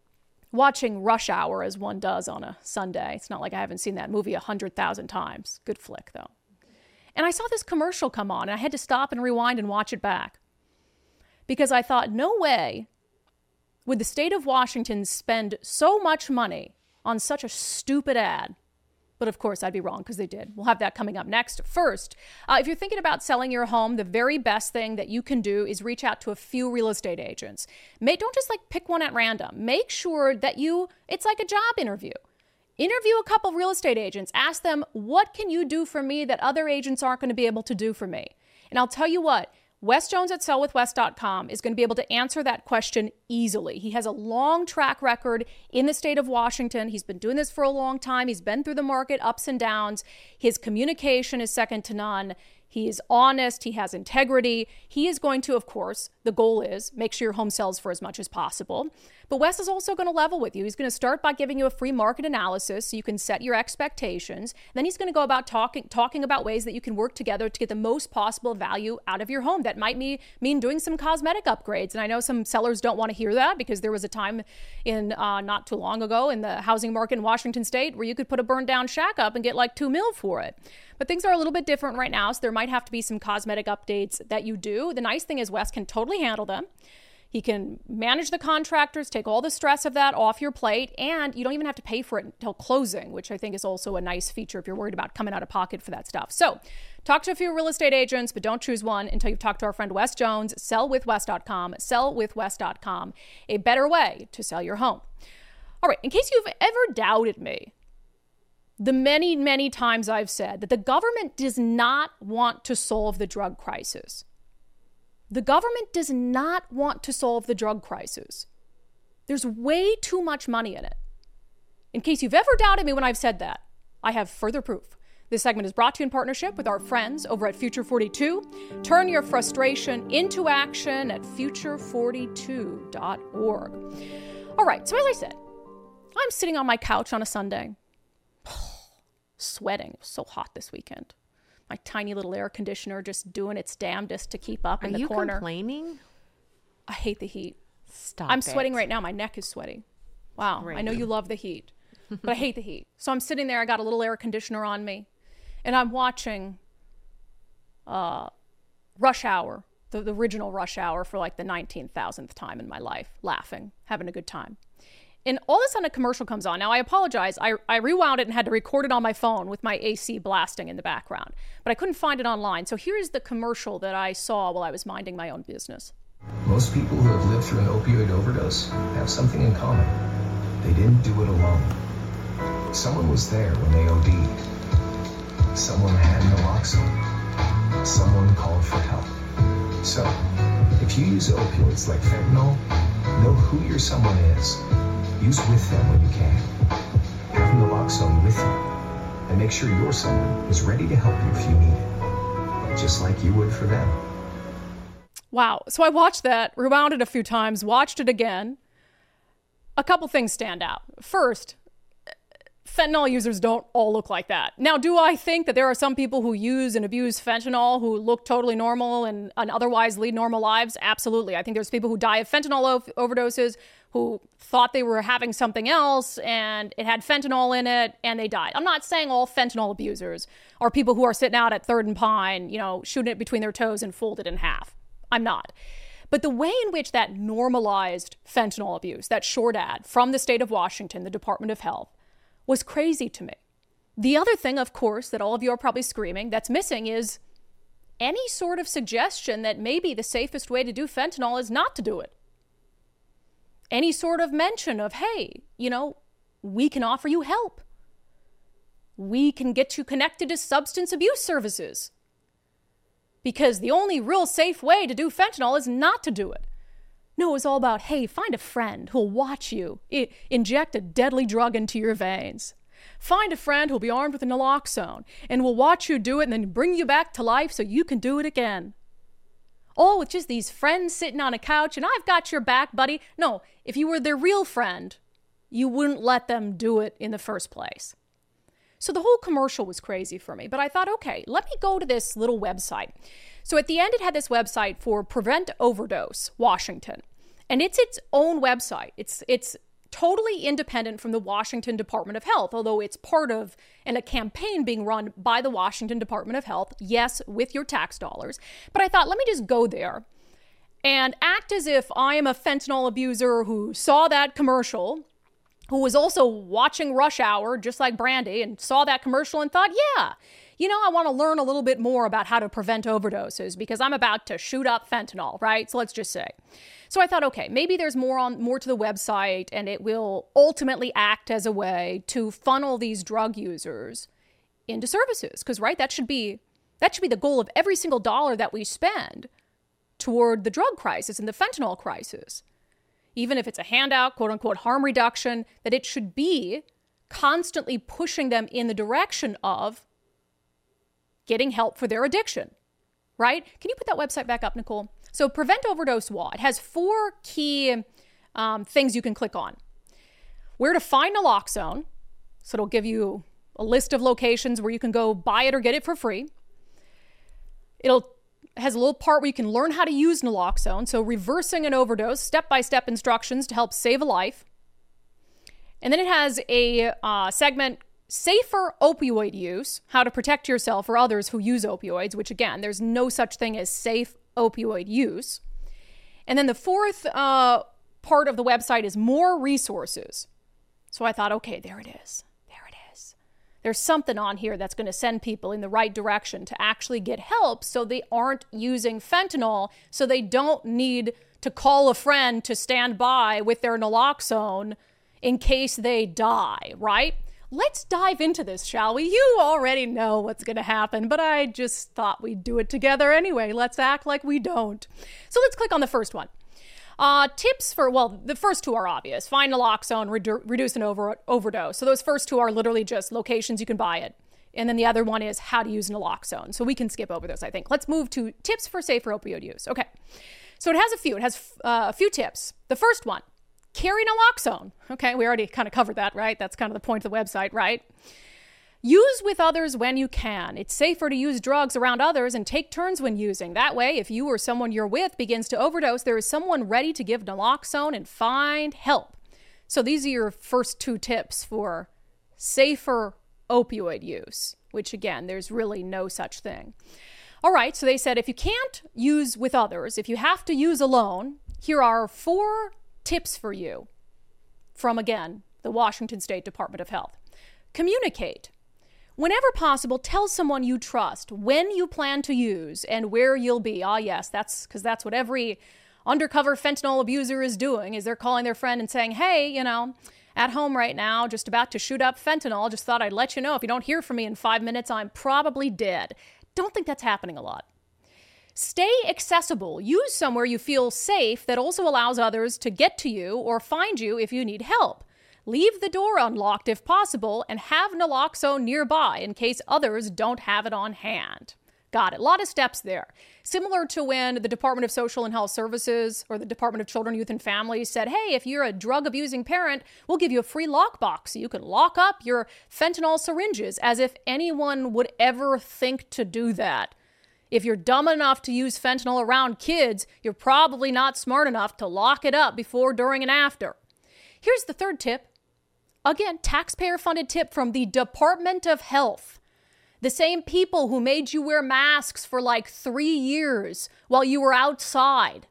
watching Rush Hour, as one does on a Sunday. It's not like I haven't seen that movie a hundred thousand times. Good flick, though. And I saw this commercial come on, and I had to stop and rewind and watch it back. Because I thought, no way would the state of Washington spend so much money on such a stupid ad. But of course, I'd be wrong, because they did. We'll have that coming up next. First, uh, if you're thinking about selling your home, the very best thing that you can do is reach out to a few real estate agents. May, don't just like pick one at random. Make sure that you, it's like a job interview. Interview a couple of real estate agents. Ask them, what can you do for me that other agents aren't going to be able to do for me? And I'll tell you what, Wes Jones at sell with wes dot com is going to be able to answer that question easily. He has a long track record in the state of Washington. He's been doing this for a long time. He's been through the market ups and downs. His communication is second to none. He is honest. He has integrity. He is going to, of course, the goal is make sure your home sells for as much as possible. But Wes is also going to level with you. He's going to start by giving you a free market analysis so you can set your expectations. Then he's going to go about talking talking about ways that you can work together to get the most possible value out of your home. That might mean, mean doing some cosmetic upgrades. And I know some sellers don't want to hear that, because there was a time in uh, not too long ago in the housing market in Washington state where you could put a burned down shack up and get like two mil for it. But things are a little bit different right now, so there might have to be some cosmetic updates that you do. The nice thing is Wes can totally handle them. He can manage the contractors, take all the stress of that off your plate, and you don't even have to pay for it until closing, which I think is also a nice feature if you're worried about coming out of pocket for that stuff. So talk to a few real estate agents, but don't choose one until you've talked to our friend Wes Jones. sell with wes dot com, sell with wes dot com, a better way to sell your home. All right, in case you've ever doubted me, the many, many times I've said that the government does not want to solve the drug crisis. The government does not want to solve the drug crisis. There's way too much money in it. In case you've ever doubted me when I've said that, I have further proof. This segment is brought to you in partnership with our friends over at Future forty-two. Turn your frustration into action at future forty-two dot org. All right, so as I said, I'm sitting on my couch on a Sunday, sweating. It was so hot this weekend. My tiny little air conditioner just doing its damnedest to keep up in the corner. Are you complaining? I hate the heat. Stop I'm it. sweating right now. My neck is sweaty. Wow. Great. I know you love the heat, but I hate the heat. So I'm sitting there. I got a little air conditioner on me, and I'm watching uh, Rush Hour, the, the original Rush Hour, for like the nineteen thousandth time in my life, laughing, having a good time. And all of a sudden a commercial comes on. Now, I apologize. I, I rewound it and had to record it on my phone with my A C blasting in the background. But I couldn't find it online. So here's the commercial that I saw while I was minding my own business. Most people who have lived through an opioid overdose have something in common. They didn't do it alone. Someone was there when they O D'd. Someone had naloxone. Someone called for help. So, if you use opioids like fentanyl, know who your someone is. Use with them when you can. Have naloxone with you. And make sure your someone is ready to help you if you need it. Just like you would for them. Wow. So I watched that, rewound it a few times, watched it again. A couple things stand out. First, fentanyl users don't all look like that. Now, do I think that there are some people who use and abuse fentanyl who look totally normal and, and otherwise lead normal lives? Absolutely. I think there's people who die of fentanyl ov- overdoses who thought they were having something else and it had fentanyl in it and they died. I'm not saying all fentanyl abusers are people who are sitting out at Third and Pine, you know, shooting it between their toes and fold it in half. I'm not. But the way in which that normalized fentanyl abuse, that short ad from the state of Washington, the Department of Health, was crazy to me. The other thing, of course, that all of you are probably screaming that's missing is any sort of suggestion that maybe the safest way to do fentanyl is not to do it. Any sort of mention of, hey, you know, we can offer you help. We can get you connected to substance abuse services. Because the only real safe way to do fentanyl is not to do it. No, it was all about, hey, find a friend who'll watch you I- inject a deadly drug into your veins. Find a friend who'll be armed with a naloxone and will watch you do it and then bring you back to life so you can do it again. All with just these friends sitting on a couch and I've got your back, buddy. No, if you were their real friend, you wouldn't let them do it in the first place. So the whole commercial was crazy for me, but I thought, okay, let me go to this little website. So at the end, it had this website for Prevent Overdose Washington, and it's its own website. It's it's totally independent from the Washington Department of Health, although it's part of and a campaign being run by the Washington Department of Health, yes, with your tax dollars. But I thought, let me just go there and act as if I am a fentanyl abuser who saw that commercial, who was also watching Rush Hour, just like Brandy, and saw that commercial and thought, yeah, you know, I want to learn a little bit more about how to prevent overdoses because I'm about to shoot up fentanyl, right? So let's just say. So I thought, okay, maybe there's more on more to the website and it will ultimately act as a way to funnel these drug users into services. Because, right, that should be that should be the goal of every single dollar that we spend toward the drug crisis and the fentanyl crisis. Even if it's a handout, quote unquote, harm reduction, that it should be constantly pushing them in the direction of getting help for their addiction, right? Can you put that website back up, Nicole? So Prevent Overdose W A, it has four key um, things you can click on. Where to find naloxone. So it'll give you a list of locations where you can go buy it or get it for free. It'll has a little part where you can learn how to use naloxone. So reversing an overdose, step-by-step instructions to help save a life. And then it has a uh, segment, Safer Opioid Use, how to protect yourself or others who use opioids, which again, there's no such thing as safe opioid use. And then the fourth uh, part of the website is more resources. So I thought, okay, there it is. There it is. There's something on here that's going to send people in the right direction to actually get help so they aren't using fentanyl, so they don't need to call a friend to stand by with their naloxone in case they die, right? Let's dive into this, shall we? You already know what's going to happen, but I just thought we'd do it together anyway. Let's act like we don't. So let's click on the first one. Uh, tips for, well, the first two are obvious. Find naloxone, redu- reduce an over- overdose. So those first two are literally just locations you can buy it. And then the other one is how to use naloxone. So we can skip over those, I think. Let's move to tips for safer opioid use. Okay. So it has a few. It has uh, a few tips. The first one. Carry naloxone. Okay, we already kind of covered that, right? That's kind of the point of the website, right? Use with others when you can. It's safer to use drugs around others and take turns when using. That way, if you or someone you're with begins to overdose, there is someone ready to give naloxone and find help. So these are your first two tips for safer opioid use, which again, there's really no such thing. All right, so they said if you can't use with others, if you have to use alone, here are four tips for you from, again, the Washington State Department of Health. Communicate. Whenever possible, tell someone you trust when you plan to use and where you'll be. Ah, yes, that's because that's what every undercover fentanyl abuser is doing, is they're calling their friend and saying, hey, you know, at home right now, just about to shoot up fentanyl. Just thought I'd let you know. If you don't hear from me in five minutes, I'm probably dead. Don't think that's happening a lot. Stay accessible. Use somewhere you feel safe that also allows others to get to you or find you if you need help. Leave the door unlocked if possible and have naloxone nearby in case others don't have it on hand. Got it. A lot of steps there. Similar to when the Department of Social and Health Services or the Department of Children, Youth, and Families said, hey, if you're a drug-abusing parent, we'll give you a free lockbox so you can lock up your fentanyl syringes, as if anyone would ever think to do that. If you're dumb enough to use fentanyl around kids, you're probably not smart enough to lock it up before, during, and after. Here's the third tip. Again, taxpayer-funded tip from the Department of Health. The same people who made you wear masks for like three years while you were outside.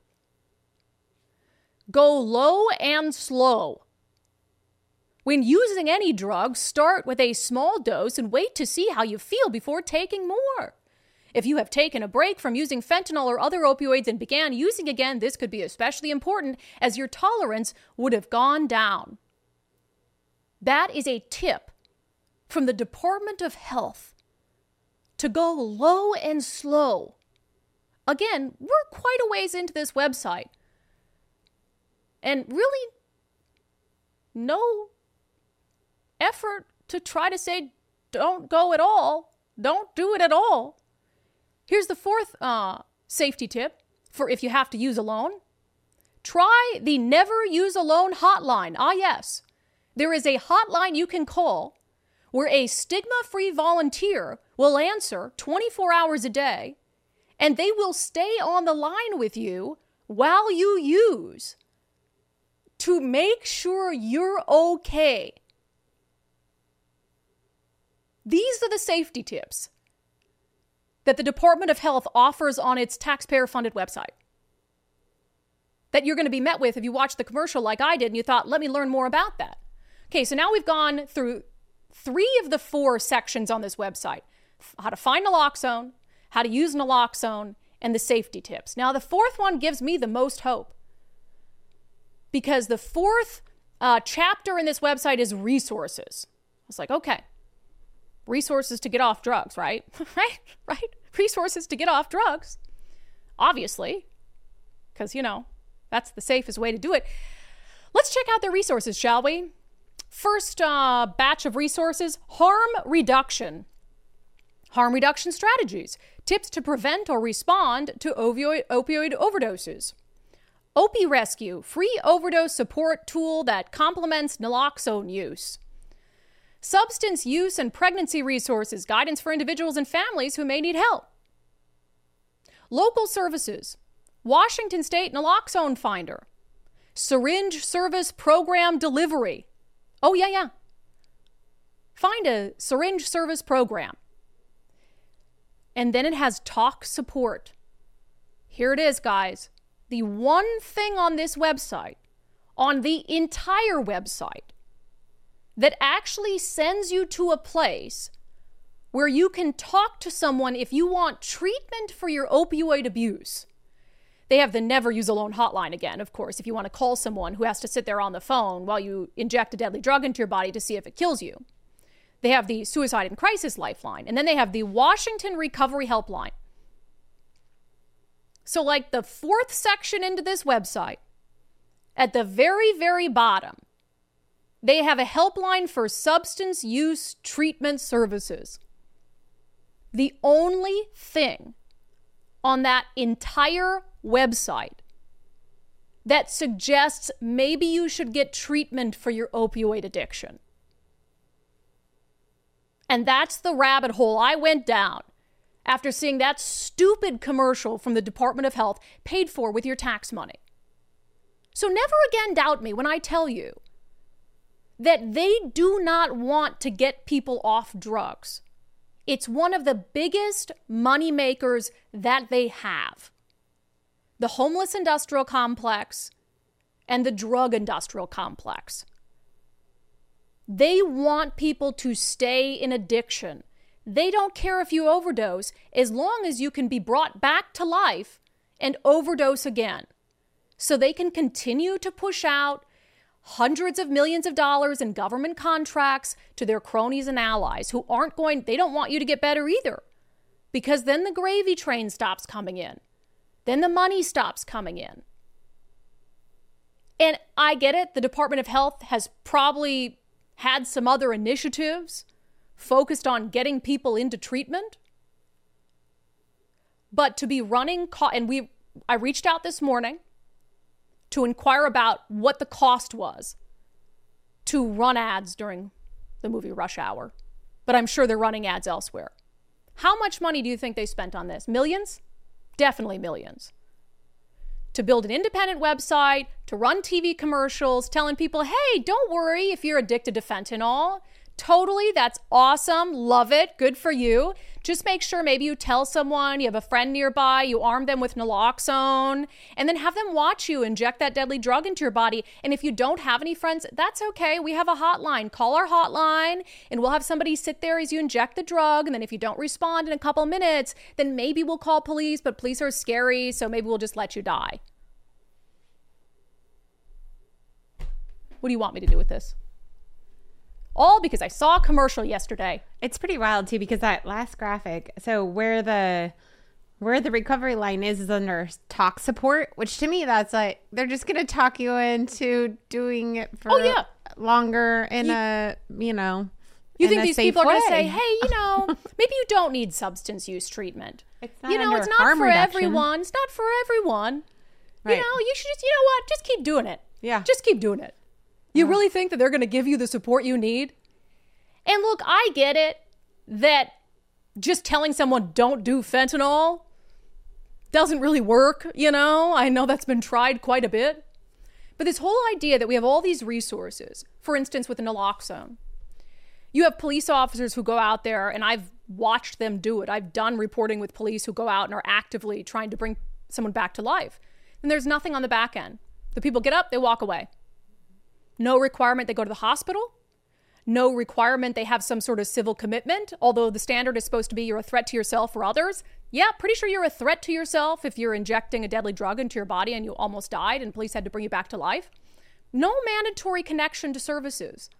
Go low and slow. When using any drug, start with a small dose and wait to see how you feel before taking more. If you have taken a break from using fentanyl or other opioids and began using again, this could be especially important as your tolerance would have gone down. That is a tip from the Department of Health to go low and slow. Again, we're quite a ways into this website. And really, no effort to try to say, don't go at all. Don't do it at all. Here's the fourth uh, safety tip for if you have to use alone. Try the Never Use Alone hotline. Ah, yes. There is a hotline you can call where a stigma-free volunteer will answer twenty-four hours a day, and they will stay on the line with you while you use to make sure you're okay. These are the safety tips that the Department of Health offers on its taxpayer-funded website that you're going to be met with if you watch the commercial like I did and you thought, let me learn more about that. Okay, so now we've gone through three of the four sections on this website. How to find naloxone, how to use naloxone, and the safety tips. Now, the fourth one gives me the most hope because the fourth uh, chapter in this website is resources. I was like, okay, resources to get off drugs, right? right? Right? Resources to get off drugs. Obviously, because, you know, that's the safest way to do it. Let's check out the resources, shall we? First uh, batch of resources, harm reduction. Harm reduction strategies. Tips to prevent or respond to opioid, opioid overdoses. OpiRescue, free overdose support tool that complements naloxone use. Substance use and pregnancy resources, guidance for individuals and families who may need help. Local services, Washington State Naloxone Finder. Syringe service program delivery. Oh, yeah, yeah. Find a syringe service program. And then it has talk support. Here it is, guys. The one thing on this website, on the entire website, that actually sends you to a place where you can talk to someone if you want treatment for your opioid abuse. They have the Never Use Alone hotline again, of course, if you want to call someone who has to sit there on the phone while you inject a deadly drug into your body to see if it kills you. They have the Suicide and Crisis Lifeline, and then they have the Washington Recovery Helpline. So like the fourth section into this website, at the very, very bottom, they have a helpline for substance use treatment services. The only thing on that entire website that suggests maybe you should get treatment for your opioid addiction. And that's the rabbit hole I went down after seeing that stupid commercial from the Department of Health paid for with your tax money. So never again doubt me when I tell you that they do not want to get people off drugs. It's one of the biggest money makers that they have. The homeless industrial complex and the drug industrial complex. They want people to stay in addiction. They don't care if you overdose as long as you can be brought back to life and overdose again. So they can continue to push out hundreds of millions of dollars in government contracts to their cronies and allies who aren't going, they don't want you to get better either. Because then the gravy train stops coming in. Then the money stops coming in. And I get it. The Department of Health has probably had some other initiatives focused on getting people into treatment. But to be running, co- and we, I reached out this morning to inquire about what the cost was to run ads during the movie Rush Hour. But I'm sure they're running ads elsewhere. How much money do you think they spent on this? Millions? Definitely millions. To build an independent website, to run T V commercials, telling people, hey, don't worry if you're addicted to fentanyl. Totally, that's awesome. Love it. Good for you. Just make sure maybe you tell someone, you have a friend nearby, you arm them with naloxone, and then have them watch you inject that deadly drug into your body. And if you don't have any friends, that's okay. We have a hotline. Call our hotline, and we'll have somebody sit there as you inject the drug. And then if you don't respond in a couple minutes, then maybe we'll call police, but police are scary, so maybe we'll just let you die. What do you want me to do with this? All because I saw a commercial yesterday. It's pretty wild too, because that last graphic, so where the where the recovery line is is under talk support, which to me that's like they're just gonna talk you into doing it for oh, yeah. longer in you, a you know you think these people way. are gonna say, hey, you know, maybe you don't need substance use treatment. It's not you know, under it's not harm for reduction. everyone. It's not for everyone. Right. You know, you should just, you know what, just keep doing it. Yeah. Just keep doing it. You really think that they're going to give you the support you need? And look, I get it that just telling someone don't do fentanyl doesn't really work, you know? I know that's been tried quite a bit. But this whole idea that we have all these resources, for instance, with naloxone, you have police officers who go out there, and I've watched them do it. I've done reporting with police who go out and are actively trying to bring someone back to life. And there's nothing on the back end. The people get up, they walk away. No requirement they go to the hospital. No requirement they have some sort of civil commitment, although the standard is supposed to be you're a threat to yourself or others. Yeah, pretty sure you're a threat to yourself if you're injecting a deadly drug into your body and you almost died and police had to bring you back to life. No mandatory connection to services.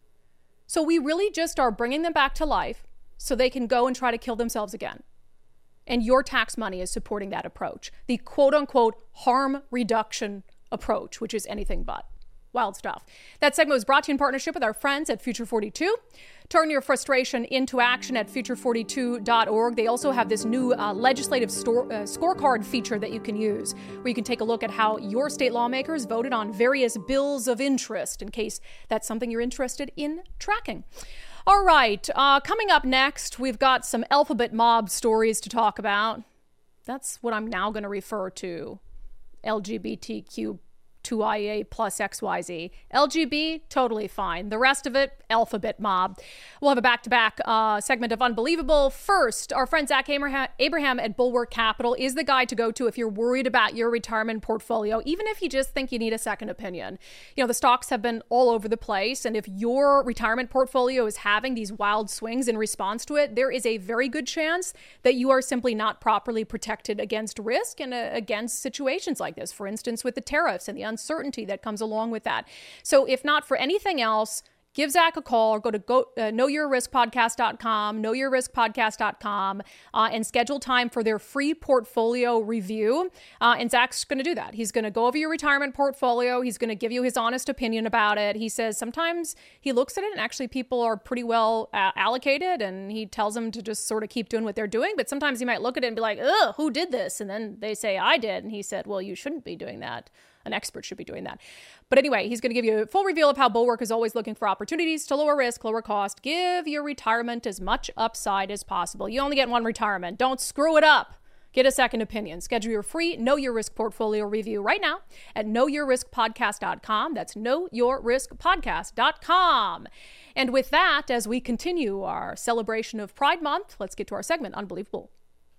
So we really just are bringing them back to life so they can go and try to kill themselves again. And your tax money is supporting that approach, the quote unquote harm reduction approach, which is anything but. Wild stuff. That segment was brought to you in partnership with our friends at Future forty-two. Turn your frustration into action at future forty-two dot org. They also have this new uh, legislative store, uh, scorecard feature that you can use, where you can take a look at how your state lawmakers voted on various bills of interest, in case that's something you're interested in tracking. All right, uh, coming up next, we've got some alphabet mob stories to talk about. That's what I'm now going to refer to. L G B T Q two I A plus X Y Z. L G B, totally fine. The rest of it, alphabet mob. We'll have a back-to-back uh, segment of Unbelievable. First, our friend Zach Abraham at Bulwark Capital is the guy to go to if you're worried about your retirement portfolio, even if you just think you need a second opinion. You know, the stocks have been all over the place, and if your retirement portfolio is having these wild swings in response to it, there is a very good chance that you are simply not properly protected against risk and uh, against situations like this. For instance, with the tariffs and the uncertainty that comes along with that. So if not for anything else, give Zach a call or go to go, uh, know your risk podcast dot com, know your risk podcast dot com, uh, and schedule time for their free portfolio review. Uh, and Zach's going to do that. He's going to go over your retirement portfolio. He's going to give you his honest opinion about it. He says sometimes he looks at it and actually people are pretty well uh, allocated, and he tells them to just sort of keep doing what they're doing. But sometimes he might look at it and be like, ugh, who did this? And then they say, I did. And he said, well, you shouldn't be doing that. An expert should be doing that. But anyway, he's going to give you a full reveal of how Bulwark is always looking for opportunities to lower risk, lower cost, give your retirement as much upside as possible. You only get one retirement. Don't screw it up. Get a second opinion. Schedule your free Know Your Risk portfolio review right now at know your risk podcast dot com. That's know your risk podcast dot com. And with that, as we continue our celebration of Pride Month, let's get to our segment, Unbelievable.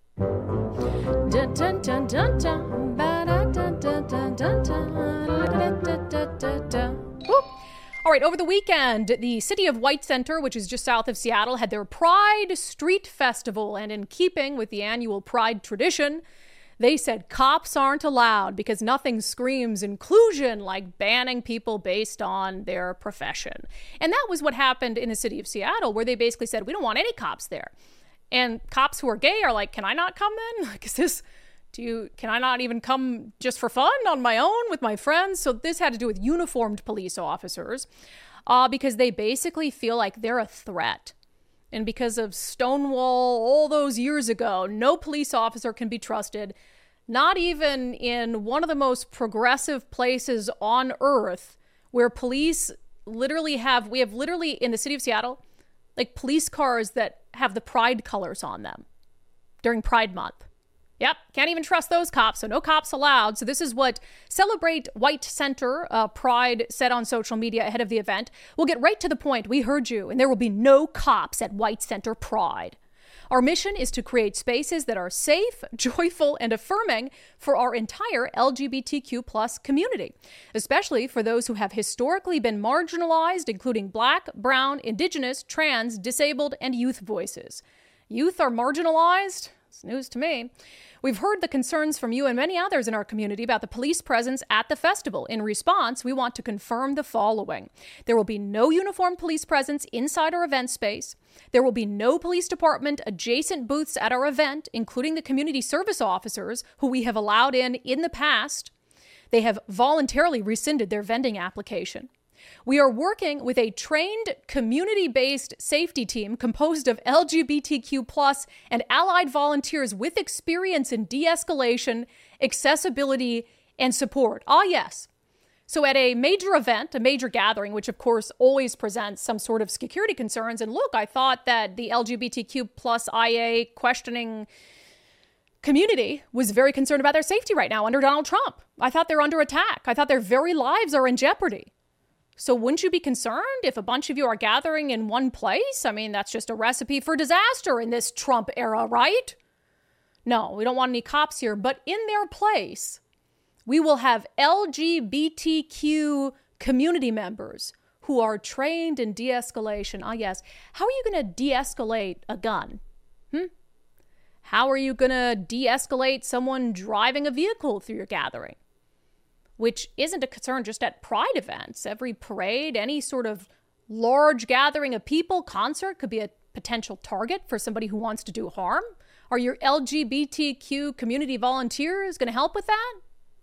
Dun, dun, dun, dun, dun. Dun, dun, dun, dun, dun, dun, dun, dun, dun, dun. All right, over the weekend, the City of White Center, which is just south of Seattle, had their Pride Street Festival. And in keeping with the annual Pride tradition, They said cops aren't allowed because nothing screams inclusion like banning people based on their profession. And that was what happened in the city of Seattle, where they basically said, we don't want any cops there. And cops who are gay are like, can I not come then? Like, is this, do you, can I not even come just for fun on my own with my friends? So this had to do with uniformed police officers uh, because they basically feel like they're a threat. And because of Stonewall all those years ago, no police officer can be trusted, not even in one of the most progressive places on earth where police literally have, we have literally in the city of Seattle, like police cars that have the pride colors on them during Pride Month. Yep, can't even trust those cops, so no cops allowed. So this is what Celebrate White Center uh, Pride said on social media ahead of the event. We'll get right to the point. We heard you, and there will be no cops at White Center Pride. Our mission is to create spaces that are safe, joyful, and affirming for our entire L G B T Q plus community, especially for those who have historically been marginalized, including Black, Brown, Indigenous, trans, disabled, and youth voices. Youth are marginalized? It's news to me. We've heard the concerns from you and many others in our community about the police presence at the festival. In response, we want to confirm the following. There will be no uniformed police presence inside our event space. There will be no police department adjacent booths at our event, including the community service officers who we have allowed in in the past. They have voluntarily rescinded their vending application. We are working with a trained community-based safety team composed of L G B T Q plus and allied volunteers with experience in de-escalation, accessibility, and support. Ah, yes. So at a major event, a major gathering, which of course always presents some sort of security concerns, and look, I thought that the L G B T Q plus I A questioning community was very concerned about their safety right now under Donald Trump. I thought they're under attack. I thought their very lives are in jeopardy. So wouldn't you be concerned if a bunch of you are gathering in one place? I mean, that's just a recipe for disaster in this Trump era, right? No, we don't want any cops here, but in their place, we will have L G B T Q community members who are trained in de-escalation. Ah, yes. How are you going to de-escalate a gun? Hmm? How are you going to de-escalate someone driving a vehicle through your gathering? Which isn't a concern just at Pride events. Every parade, any sort of large gathering of people, concert could be a potential target for somebody who wants to do harm. Are your L G B T Q community volunteers going to help with that?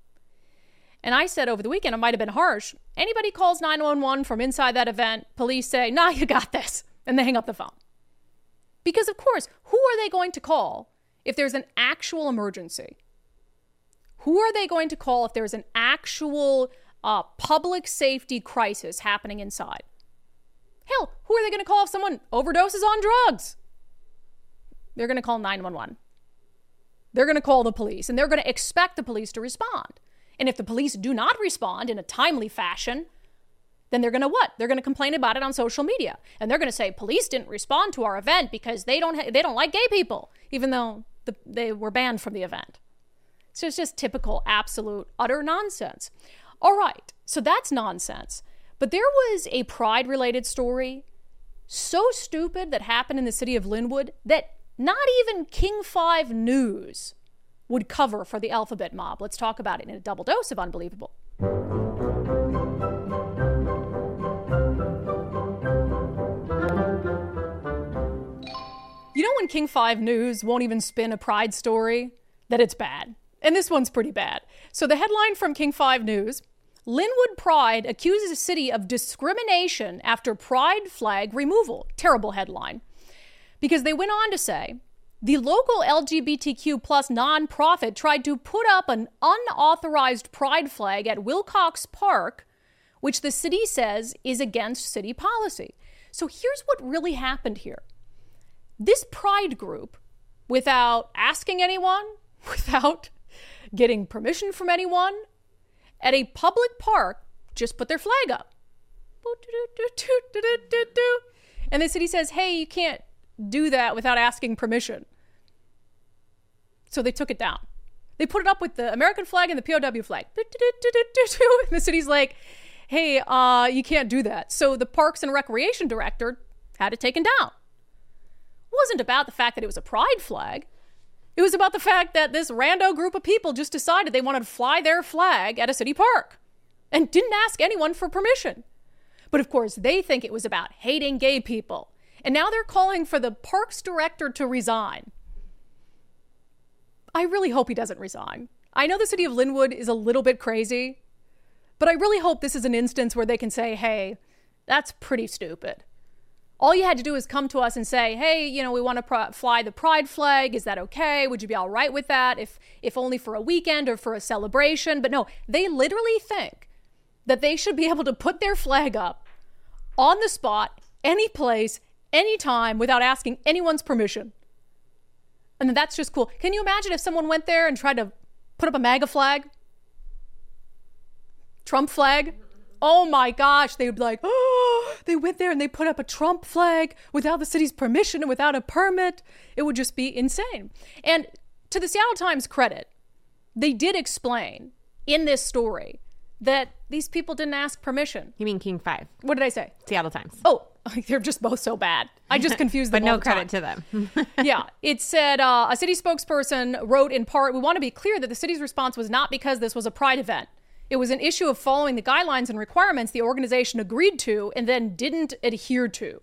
And I said over the weekend, it might have been harsh. Anybody calls nine one one from inside that event, police say, nah, you got this. And they hang up the phone. Because of course, who are they going to call if there's an actual emergency? Who are they going to call if there's an actual uh, public safety crisis happening inside? Hell, who are they going to call if someone overdoses on drugs? They're going to call nine one one. They're going to call the police, and they're going to expect the police to respond. And if the police do not respond in a timely fashion, then they're going to what? They're going to complain about it on social media. And they're going to say, police didn't respond to our event because they don't ha- they don't like gay people, even though the, they were banned from the event. So it's just typical, absolute, utter nonsense. All right, so that's nonsense. But there was a Pride-related story so stupid that happened in the city of Linwood that not even King five News would cover for the alphabet mob. Let's talk about it in a double dose of unbelievable. You know when King five News won't even spin a Pride story? That it's bad. And this one's pretty bad. So the headline from King five News, Linwood Pride accuses a city of discrimination after Pride flag removal. Terrible headline. Because they went on to say, the local L G B T Q plus nonprofit tried to put up an unauthorized Pride flag at Wilcox Park, which the city says is against city policy. So here's what really happened here. This Pride group, without asking anyone, without getting permission from anyone, at a public park, just put their flag up. And the city says, hey, you can't do that without asking permission. So they took it down. They put it up with the American flag and the P O W flag. And the city's like, hey, uh, you can't do that. So the Parks and Recreation director had it taken down. It wasn't about the fact that it was a Pride flag. It was about the fact that this rando group of people just decided they wanted to fly their flag at a city park and didn't ask anyone for permission. But of course, they think it was about hating gay people. And now they're calling for the parks director to resign. I really hope he doesn't resign. I know the city of Linwood is a little bit crazy, but I really hope this is an instance where they can say, hey, that's pretty stupid. All you had to do is come to us and say, hey, you know, we want to pr- fly the pride flag. Is that okay? Would you be all right with that if if only for a weekend or for a celebration? But no, they literally think that they should be able to put their flag up on the spot, any place, anytime, without asking anyone's permission. And that's just cool. Can you imagine if someone went there and tried to put up a MAGA flag? Trump flag? Oh my gosh, they would be like, oh, they went there and they put up a Trump flag without the city's permission and without a permit. It would just be insane. And to the Seattle Times credit, they did explain in this story that these people didn't ask permission. You mean King five? What did I say? Seattle Times. Oh, they're just both so bad. I just confused them. But no all the credit time. to them. Yeah. It said uh, a city spokesperson wrote in part, we want to be clear that the city's response was not because this was a pride event. It was an issue of following the guidelines and requirements the organization agreed to and then didn't adhere to.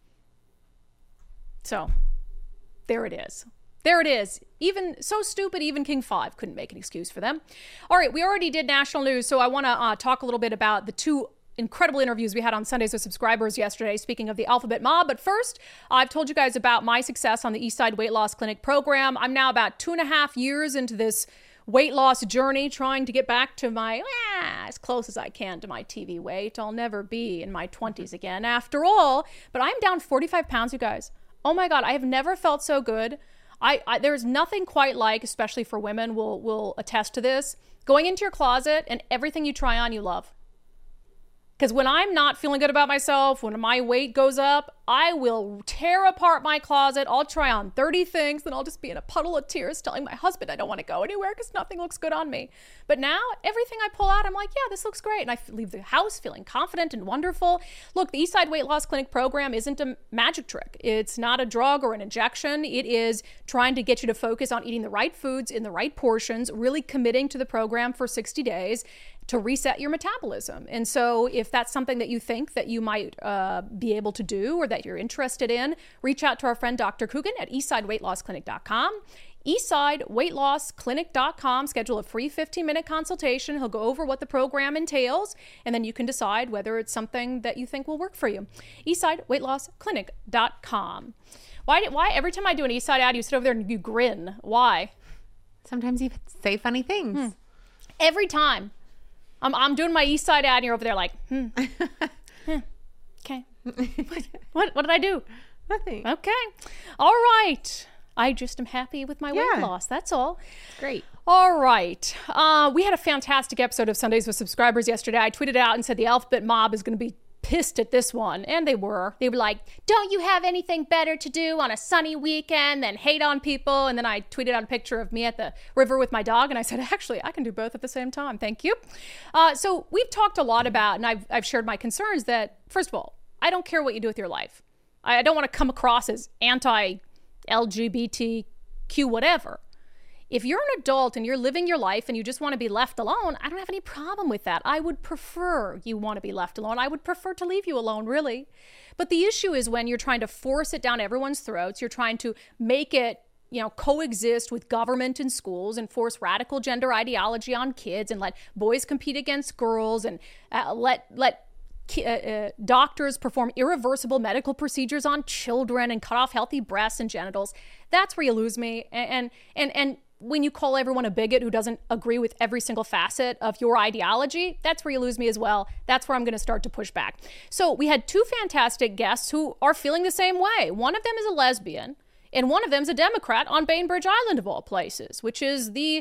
So there it is. There it is. Even so stupid, even King five couldn't make an excuse for them. All right, we already did national news, so I want to uh, talk a little bit about the two incredible interviews we had on Sundays with subscribers yesterday, speaking of the Alphabet Mob. But first, I've told you guys about my success on the Eastside Weight Loss Clinic program. I'm now about two and a half years into this weight loss journey, trying to get back to my, ah, as close as I can to my T V weight. I'll never be in my twenties again after all, but I'm down forty-five pounds, you guys. Oh my God, I have never felt so good. I, I there's nothing quite like, especially for women, will will attest to this, going into your closet and everything you try on you love. Because when I'm not feeling good about myself, when my weight goes up, I will tear apart my closet. I'll try on thirty things, then I'll just be in a puddle of tears telling my husband I don't want to go anywhere because nothing looks good on me. But now, everything I pull out, I'm like, yeah, this looks great. And I leave the house feeling confident and wonderful. Look, the Eastside Weight Loss Clinic program isn't a magic trick. It's not a drug or an injection. It is trying to get you to focus on eating the right foods in the right portions, really committing to the program for sixty days to reset your metabolism. And so if that's something that you think that you might uh, be able to do or that you're interested in, reach out to our friend Doctor Coogan at eastside weight loss clinic dot com. eastside weight loss clinic dot com. Schedule a free fifteen minute consultation. He'll go over what the program entails, and then you can decide whether it's something that you think will work for you. eastside weight loss clinic dot com. Why, why every time I do an Eastside ad, you sit over there and you grin? Why? Sometimes you say funny things. Hmm. Every time. I'm, I'm doing my Eastside ad and you're over there like, hmm. hmm. Okay. What, what did I do? Nothing. Okay. All right. I just am happy with my Yeah. weight loss. That's all. Great. All right. Uh, we had a fantastic episode of Sundays with Subscribers yesterday. I tweeted out and said the Alphabet Mob is going to be pissed at this one. And they were. They were like, don't you have anything better to do on a sunny weekend than hate on people? And then I tweeted out a picture of me at the river with my dog. And I said, actually, I can do both at the same time. Thank you. Uh, so we've talked a lot about, and I've, I've shared my concerns that, first of all, I don't care what you do with your life. I, I don't want to come across as anti-L G B T Q whatever. If you're an adult and you're living your life and you just want to be left alone, I don't have any problem with that. I would prefer you want to be left alone. I would prefer to leave you alone, really. But the issue is when you're trying to force it down everyone's throats, you're trying to make it, you know, coexist with government and schools and force radical gender ideology on kids and let boys compete against girls and uh, let let uh, uh, doctors perform irreversible medical procedures on children and cut off healthy breasts and genitals. That's where you lose me. And and and, and when you call everyone a bigot who doesn't agree with every single facet of your ideology, that's where you lose me as well. That's where I'm going to start to push back. So we had two fantastic guests who are feeling the same way. One of them is a lesbian, and one of them is a Democrat on Bainbridge Island, of all places, which is the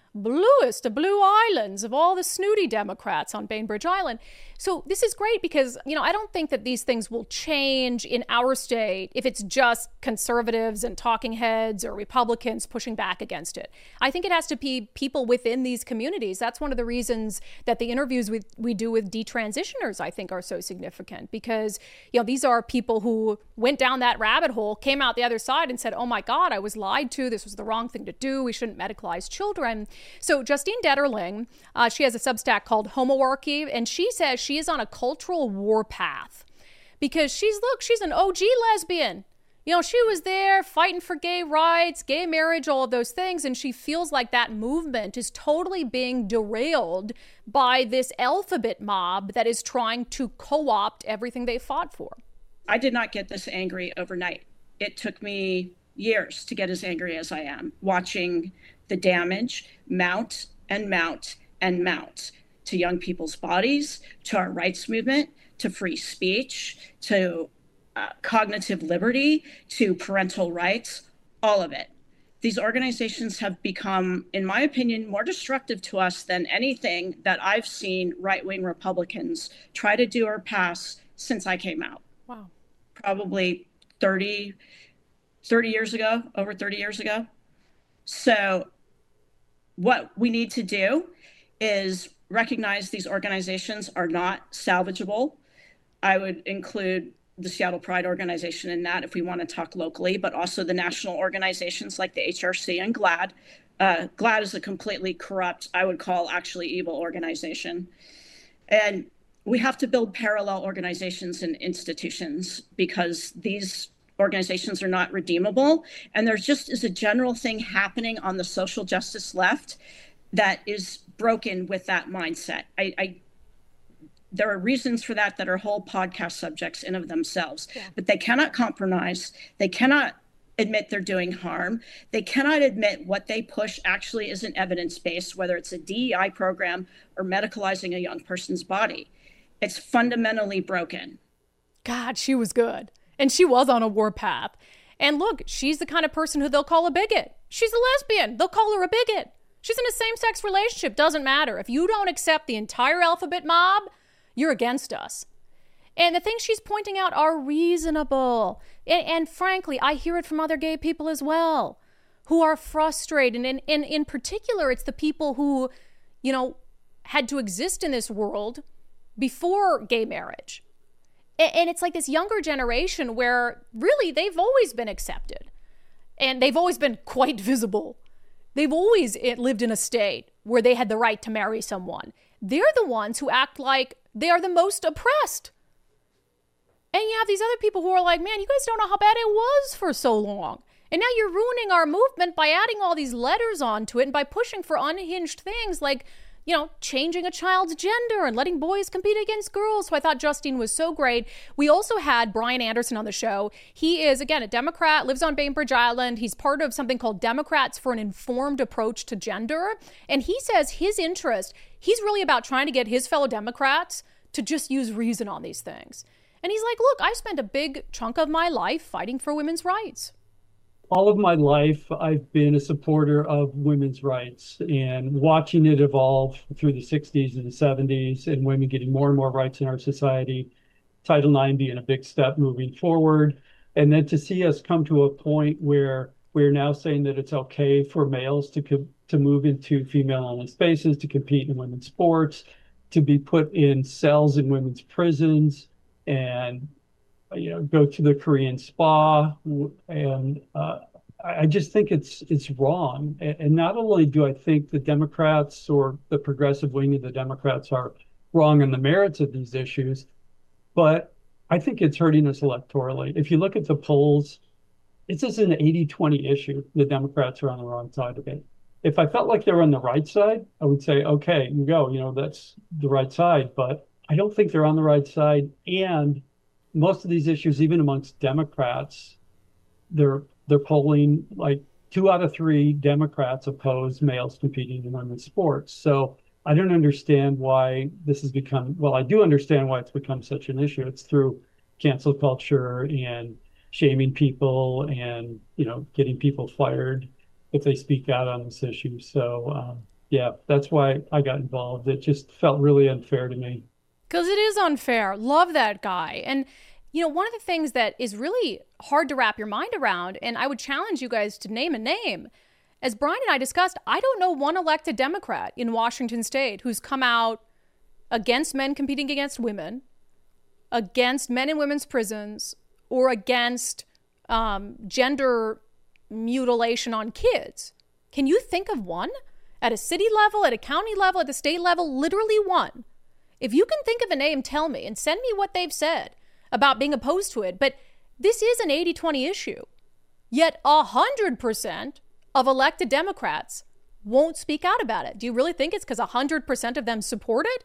bluest of blue islands of all the snooty Democrats on Bainbridge Island. So this is great because, you know, I don't think that these things will change in our state if it's just conservatives and talking heads or Republicans pushing back against it. I think it has to be people within these communities. That's one of the reasons that the interviews we, we do with detransitioners, I think, are so significant because, you know, these are people who went down that rabbit hole, came out the other side and said, oh my God, I was lied to. This was the wrong thing to do. We shouldn't medicalize children. So Justine Detterling, uh, she has a Substack called Homoarchy, and she says she is on a cultural warpath because she's, look, she's an O G lesbian. You know, she was there fighting for gay rights, gay marriage, all of those things. And she feels like that movement is totally being derailed by this alphabet mob that is trying to co-opt everything they fought for. I did not get this angry overnight. It took me years to get as angry as I am, watching the damage mount and mount and mount to young people's bodies, to our rights movement, to free speech, to uh, cognitive liberty, to parental rights, all of it. These organizations have become, in my opinion, more destructive to us than anything that I've seen right-wing Republicans try to do or pass since I came out. Wow. Probably thirty, thirty years ago, over thirty years ago. So what we need to do is recognize these organizations are not salvageable. I would include the Seattle Pride organization in that if we want to talk locally, but also the national organizations like the H R C and GLAAD. Uh, GLAAD is a completely corrupt, I would call actually evil organization. And we have to build parallel organizations and institutions because these organizations are not redeemable. And there just is a general thing happening on the social justice left that is broken with that mindset. I, I there are reasons for that that are whole podcast subjects in of themselves, yeah. But they cannot compromise. They cannot admit they're doing harm. They cannot admit what they push actually isn't evidence-based, whether it's a D E I program or medicalizing a young person's body. It's fundamentally broken. God, she was good. And she was on a warpath. And look, she's the kind of person who they'll call a bigot. She's a lesbian. They'll call her a bigot. She's in a same-sex relationship. Doesn't matter. If you don't accept the entire alphabet mob, you're against us. And the things she's pointing out are reasonable. And, and frankly, I hear it from other gay people as well, who are frustrated. And in, in particular, it's the people who, you know, had to exist in this world before gay marriage. And, and it's like this younger generation where really they've always been accepted. And they've always been quite visible. They've always lived in a state where they had the right to marry someone. They're the ones who act like they are the most oppressed. And you have these other people who are like, man, you guys don't know how bad it was for so long. And now you're ruining our movement by adding all these letters onto it and by pushing for unhinged things like, you know, changing a child's gender and letting boys compete against girls. So I thought Justine was so great. We also had Brian Anderson on the show. He is, again, a Democrat, lives on Bainbridge Island. He's part of something called Democrats for an Informed Approach to Gender. And he says his interest, he's really about trying to get his fellow Democrats to just use reason on these things. And he's like, look, I spent a big chunk of my life fighting for women's rights. All of my life, I've been a supporter of women's rights and watching it evolve through the sixties and the seventies and women getting more and more rights in our society, Title nine being a big step moving forward. And then to see us come to a point where we're now saying that it's okay for males to co- to move into female-only spaces, to compete in women's sports, to be put in cells in women's prisons, and you know, go to the Korean spa, and uh, I just think it's it's wrong. And not only do I think the Democrats or the progressive wing of the Democrats are wrong on the merits of these issues, but I think it's hurting us electorally. If you look at the polls, it's just an eighty twenty issue. The Democrats are on the wrong side of it. If I felt like they were on the right side, I would say, okay, you go, you know, that's the right side. But I don't think they're on the right side. And most of these issues, even amongst Democrats, they're they're polling like two out of three Democrats oppose males competing in women's sports. So I don't understand why this has become, well, I do understand why it's become such an issue. It's through cancel culture and shaming people and, you know, getting people fired if they speak out on this issue. So um, yeah, that's why I got involved. It just felt really unfair to me. Because it is unfair. Love that guy. And, you know, one of the things that is really hard to wrap your mind around, and I would challenge you guys to name a name, as Brian and I discussed, I don't know one elected Democrat in Washington state who's come out against men competing against women, against men in women's prisons, or against um, gender mutilation on kids. Can you think of one? At a city level, at a county level, at the state level, literally one. If you can think of a name, tell me and send me what they've said about being opposed to it. But this is an eighty twenty issue. Yet one hundred percent of elected Democrats won't speak out about it. Do you really think it's because one hundred percent of them support it?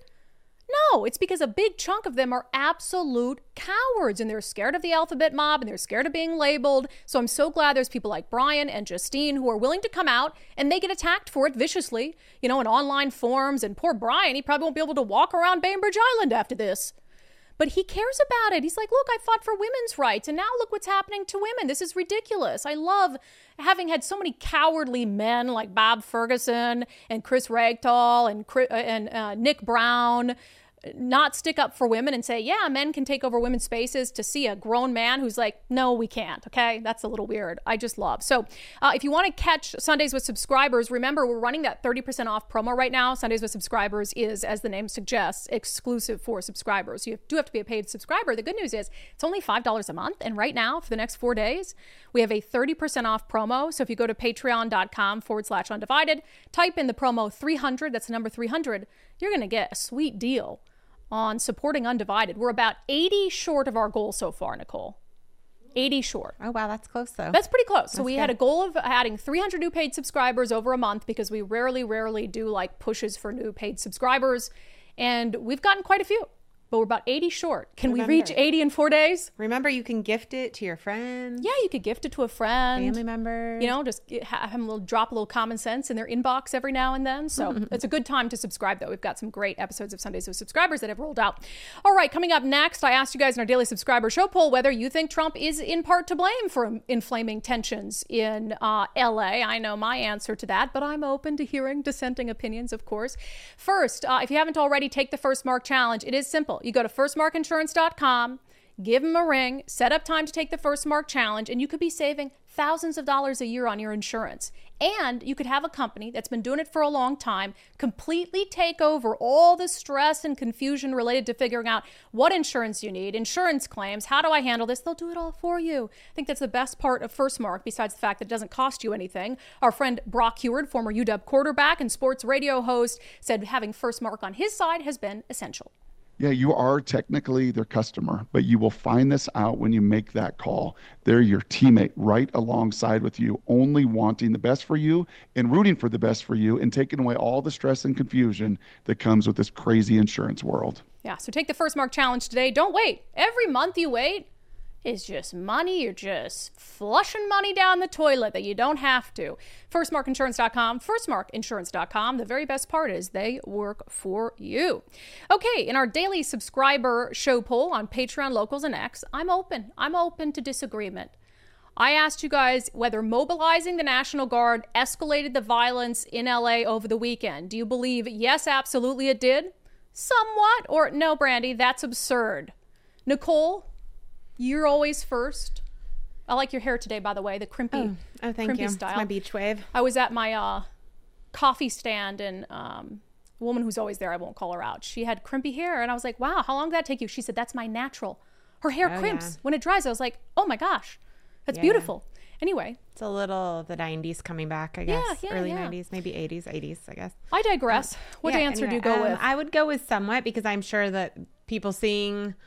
No, it's because a big chunk of them are absolute cowards and they're scared of the alphabet mob and they're scared of being labeled. So I'm so glad there's people like Brian and Justine who are willing to come out, and they get attacked for it viciously, you know, in online forums. And poor Brian, he probably won't be able to walk around Bainbridge Island after this. But he cares about it. He's like, look, I fought for women's rights, and now look what's happening to women. This is ridiculous. I love having had so many cowardly men like Bob Ferguson and Chris Ragtall and, and uh, Nick Brown not stick up for women and say, yeah, men can take over women's spaces, to see a grown man who's like, no, we can't. Okay, that's a little weird. I just love. So uh, if you want to catch Sundays with Subscribers, remember we're running that thirty percent off promo right now. Sundays with Subscribers is, as the name suggests, exclusive for subscribers. You do have to be a paid subscriber. The good news is it's only five dollars a month. And right now, for the next four days, we have a thirty percent off promo. So if you go to patreon.com forward slash undivided, type in the promo three hundred, that's the number three hundred, you're going to get a sweet deal on supporting Undivided. We're about eighty short of our goal so far, Nicole. eighty short. Oh, wow. That's close, though. That's pretty close. So That's we good. had a goal of adding three hundred new paid subscribers over a month, because we rarely, rarely do like pushes for new paid subscribers. And we've gotten quite a few, but we're about eighty short. Can Remember. we reach eighty in four days? Remember, you can gift it to your friends. Yeah, you could gift it to a friend. Family members. You know, just get- have them a little, drop a little common sense in their inbox every now and then. So it's a good time to subscribe, though. We've got some great episodes of Sundays with Subscribers that have rolled out. All right, coming up next, I asked you guys in our daily subscriber show poll whether you think Trump is in part to blame for inflaming tensions in uh, L A. I know my answer to that, but I'm open to hearing dissenting opinions, of course. First, uh, if you haven't already, take the First Mark Challenge. It is simple. You go to first mark insurance dot com, give them a ring, set up time to take the First Mark Challenge, and you could be saving thousands of dollars a year on your insurance. And you could have a company that's been doing it for a long time completely take over all the stress and confusion related to figuring out what insurance you need, insurance claims, how do I handle this? They'll do it all for you. I think that's the best part of First Mark, besides the fact that it doesn't cost you anything. Our friend Brock Heward, former U W quarterback and sports radio host, said having First Mark on his side has been essential. Yeah, you are technically their customer, but you will find this out when you make that call. They're your teammate right alongside with you, only wanting the best for you and rooting for the best for you, and taking away all the stress and confusion that comes with this crazy insurance world. Yeah, so take the First Mark Challenge today. Don't wait. Every month you wait is just money. You're just flushing money down the toilet that you don't have to. first mark insurance dot com, first mark insurance dot com. The very best part is they work for you. Okay, in our daily subscriber show poll on Patreon, Locals, and X, I'm open. I'm open to disagreement. I asked you guys whether mobilizing the National Guard escalated the violence in L A over the weekend. Do you believe, yes, absolutely it did? Somewhat, or no, Brandy, that's absurd. Nicole, you're always first. I like your hair today, by the way, the crimpy, Oh, oh thank crimpy you. style. It's my beach wave. I was at my uh, coffee stand, and um, a woman who's always there, I won't call her out, she had crimpy hair, and I was like, wow, how long did that take you? She said, that's my natural. Her hair Oh, crimps yeah. when it dries. I was like, oh my gosh, that's Yeah. beautiful. Anyway, It's a little of the nineties coming back, I guess. Yeah, yeah, Early yeah. nineties, maybe eighties, eighties, I guess. I digress. What Yeah, answer anyway, do you go um, with? I would go with somewhat, because I'm sure that people seeing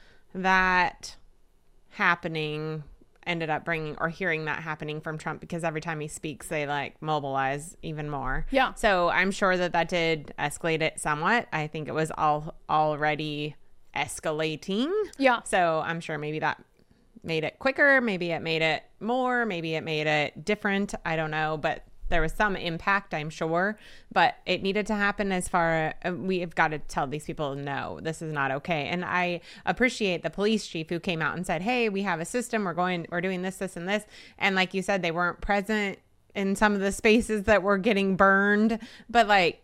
that happening ended up bringing, or hearing that happening from Trump, because every time he speaks, they like mobilize even more. Yeah. So I'm sure that that did escalate it somewhat. I think it was all already escalating. Yeah. So I'm sure maybe that made it quicker. Maybe it made it more. Maybe it made it different. I don't know. But there was some impact, I'm sure. But it needed to happen as far uh, we have got to tell these people, no, this is not okay. And I appreciate the police chief who came out and said, hey, we have a system. We're going, we're doing this, this, and this. And like you said, they weren't present in some of the spaces that were getting burned. But like,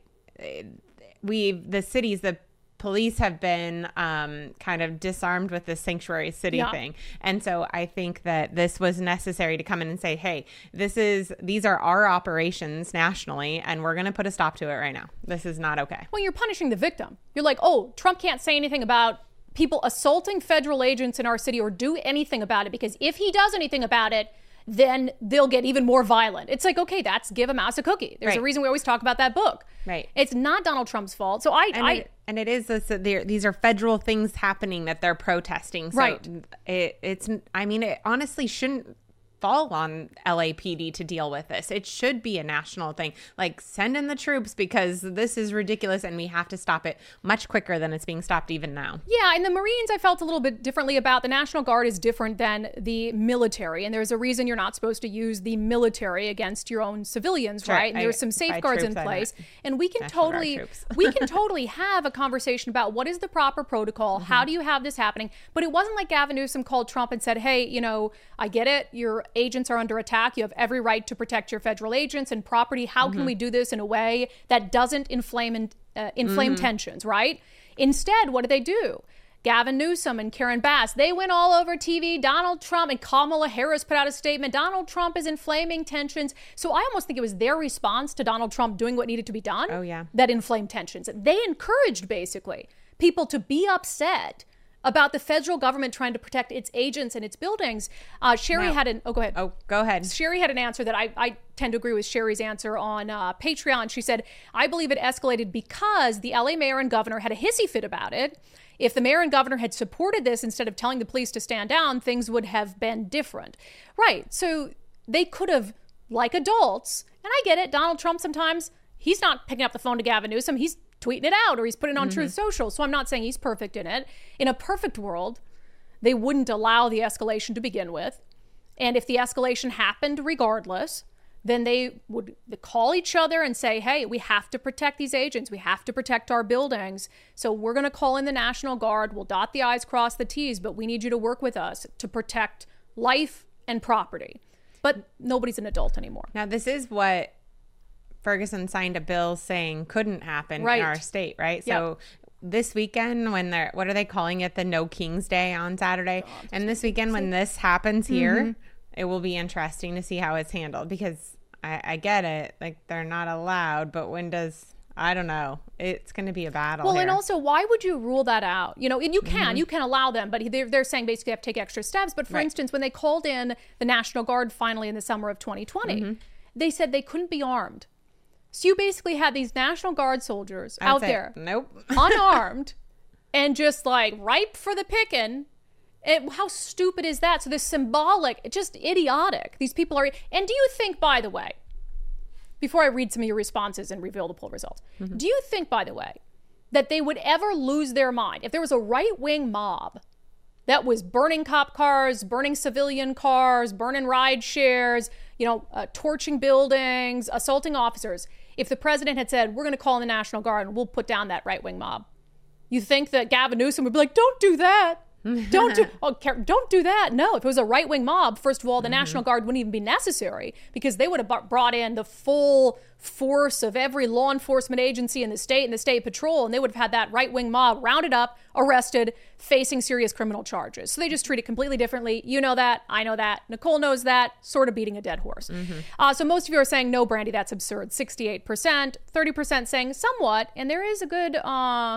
we the cities, the police have been um, kind of disarmed with this sanctuary city yeah. thing. And so I think that this was necessary to come in and say, hey, this is these are our operations nationally, and we're going to put a stop to it right now. This is not okay. Well, you're punishing the victim. You're like, oh, Trump can't say anything about people assaulting federal agents in our city or do anything about it, because if he does anything about it, then they'll get even more violent. It's like, okay, that's give a mouse a cookie. There's right. a reason we always talk about that book. Right. It's not Donald Trump's fault. So I, and I, it, and it is this, these are federal things happening that they're protesting. So right. it, it's, I mean, it honestly shouldn't fall on L A P D to deal with this. It should be a national thing. Like, send in the troops, because this is ridiculous and we have to stop it much quicker than it's being stopped even now. Yeah, and the Marines I felt a little bit differently about. The National Guard is different than the military, and there's a reason you're not supposed to use the military against your own civilians, right? right? And there's some safeguards in place, and we can National totally we can totally have a conversation about what is the proper protocol, mm-hmm. how do you have this happening? But it wasn't like Gavin Newsom called Trump and said, hey, you know, I get it, you're agents are under attack. You have every right to protect your federal agents and property. How mm-hmm. can we do this in a way that doesn't inflame and uh, inflame mm-hmm. tensions, right? Instead, what did they do? Gavin Newsom and Karen Bass, they went all over T V. Donald Trump and Kamala Harris put out a statement. Donald Trump is inflaming tensions. So I almost think it was their response to Donald Trump doing what needed to be done oh, yeah. that inflamed tensions. They encouraged, basically, people to be upset about the federal government trying to protect its agents and its buildings. Uh, Sherry no. had an, oh, go ahead. Oh, go ahead. Sherry had an answer that I, I tend to agree with Sherry's answer on uh, Patreon. She said, I believe it escalated because the L A mayor and governor had a hissy fit about it. If the mayor and governor had supported this instead of telling the police to stand down, things would have been different. Right. So they could have, like adults, and I get it, Donald Trump sometimes, he's not picking up the phone to Gavin Newsom. He's tweeting it out or he's putting it on mm-hmm. Truth Social. So I'm not saying he's perfect in it. In a perfect world, they wouldn't allow the escalation to begin with. And if the escalation happened regardless, then they would call each other and say, hey, we have to protect these agents. We have to protect our buildings. So we're going to call in the National Guard. We'll dot the I's, cross the T's, but we need you to work with us to protect life and property. But nobody's an adult anymore. Now, this is what Ferguson signed a bill saying couldn't happen right. in our state, right? Yep. So this weekend when they're, what are they calling it? The No King's Day on Saturday. God, and this weekend when this happens here, mm-hmm. it will be interesting to see how it's handled, because I, I get it. Like, they're not allowed, but when does, I don't know. It's going to be a battle. Well, here. And also, why would you rule that out? You know, and you can, mm-hmm. you can allow them, but they're, they're saying basically you have to take extra steps. But for right. instance, when they called in the National Guard finally in the summer of twenty twenty, mm-hmm. they said they couldn't be armed. So you basically had these National Guard soldiers That's out it. there, nope, unarmed, and just like ripe for the picking. And how stupid is that? So this symbolic, just idiotic. These people are. And do you think, by the way, before I read some of your responses and reveal the poll results, mm-hmm. do you think, by the way, that they would ever lose their mind if there was a right-wing mob that was burning cop cars, burning civilian cars, burning ride shares, you know, uh, torching buildings, assaulting officers? If the president had said, we're going to call in the National Guard and we'll put down that right-wing mob, you think that Gavin Newsom would be like, don't do that. Don't do oh, don't do that. No, if it was a right-wing mob, first of all, the mm-hmm. National Guard wouldn't even be necessary, because they would have brought in the full force of every law enforcement agency in the state and the state patrol, and they would have had that right-wing mob rounded up, arrested, facing serious criminal charges. So they just treat it completely differently. You know that. I know that. Nicole knows that. Sort of beating a dead horse. Mm-hmm. Uh, so most of you are saying, no, Brandy, that's absurd. sixty-eight percent. thirty percent saying somewhat. And there is a good... Uh,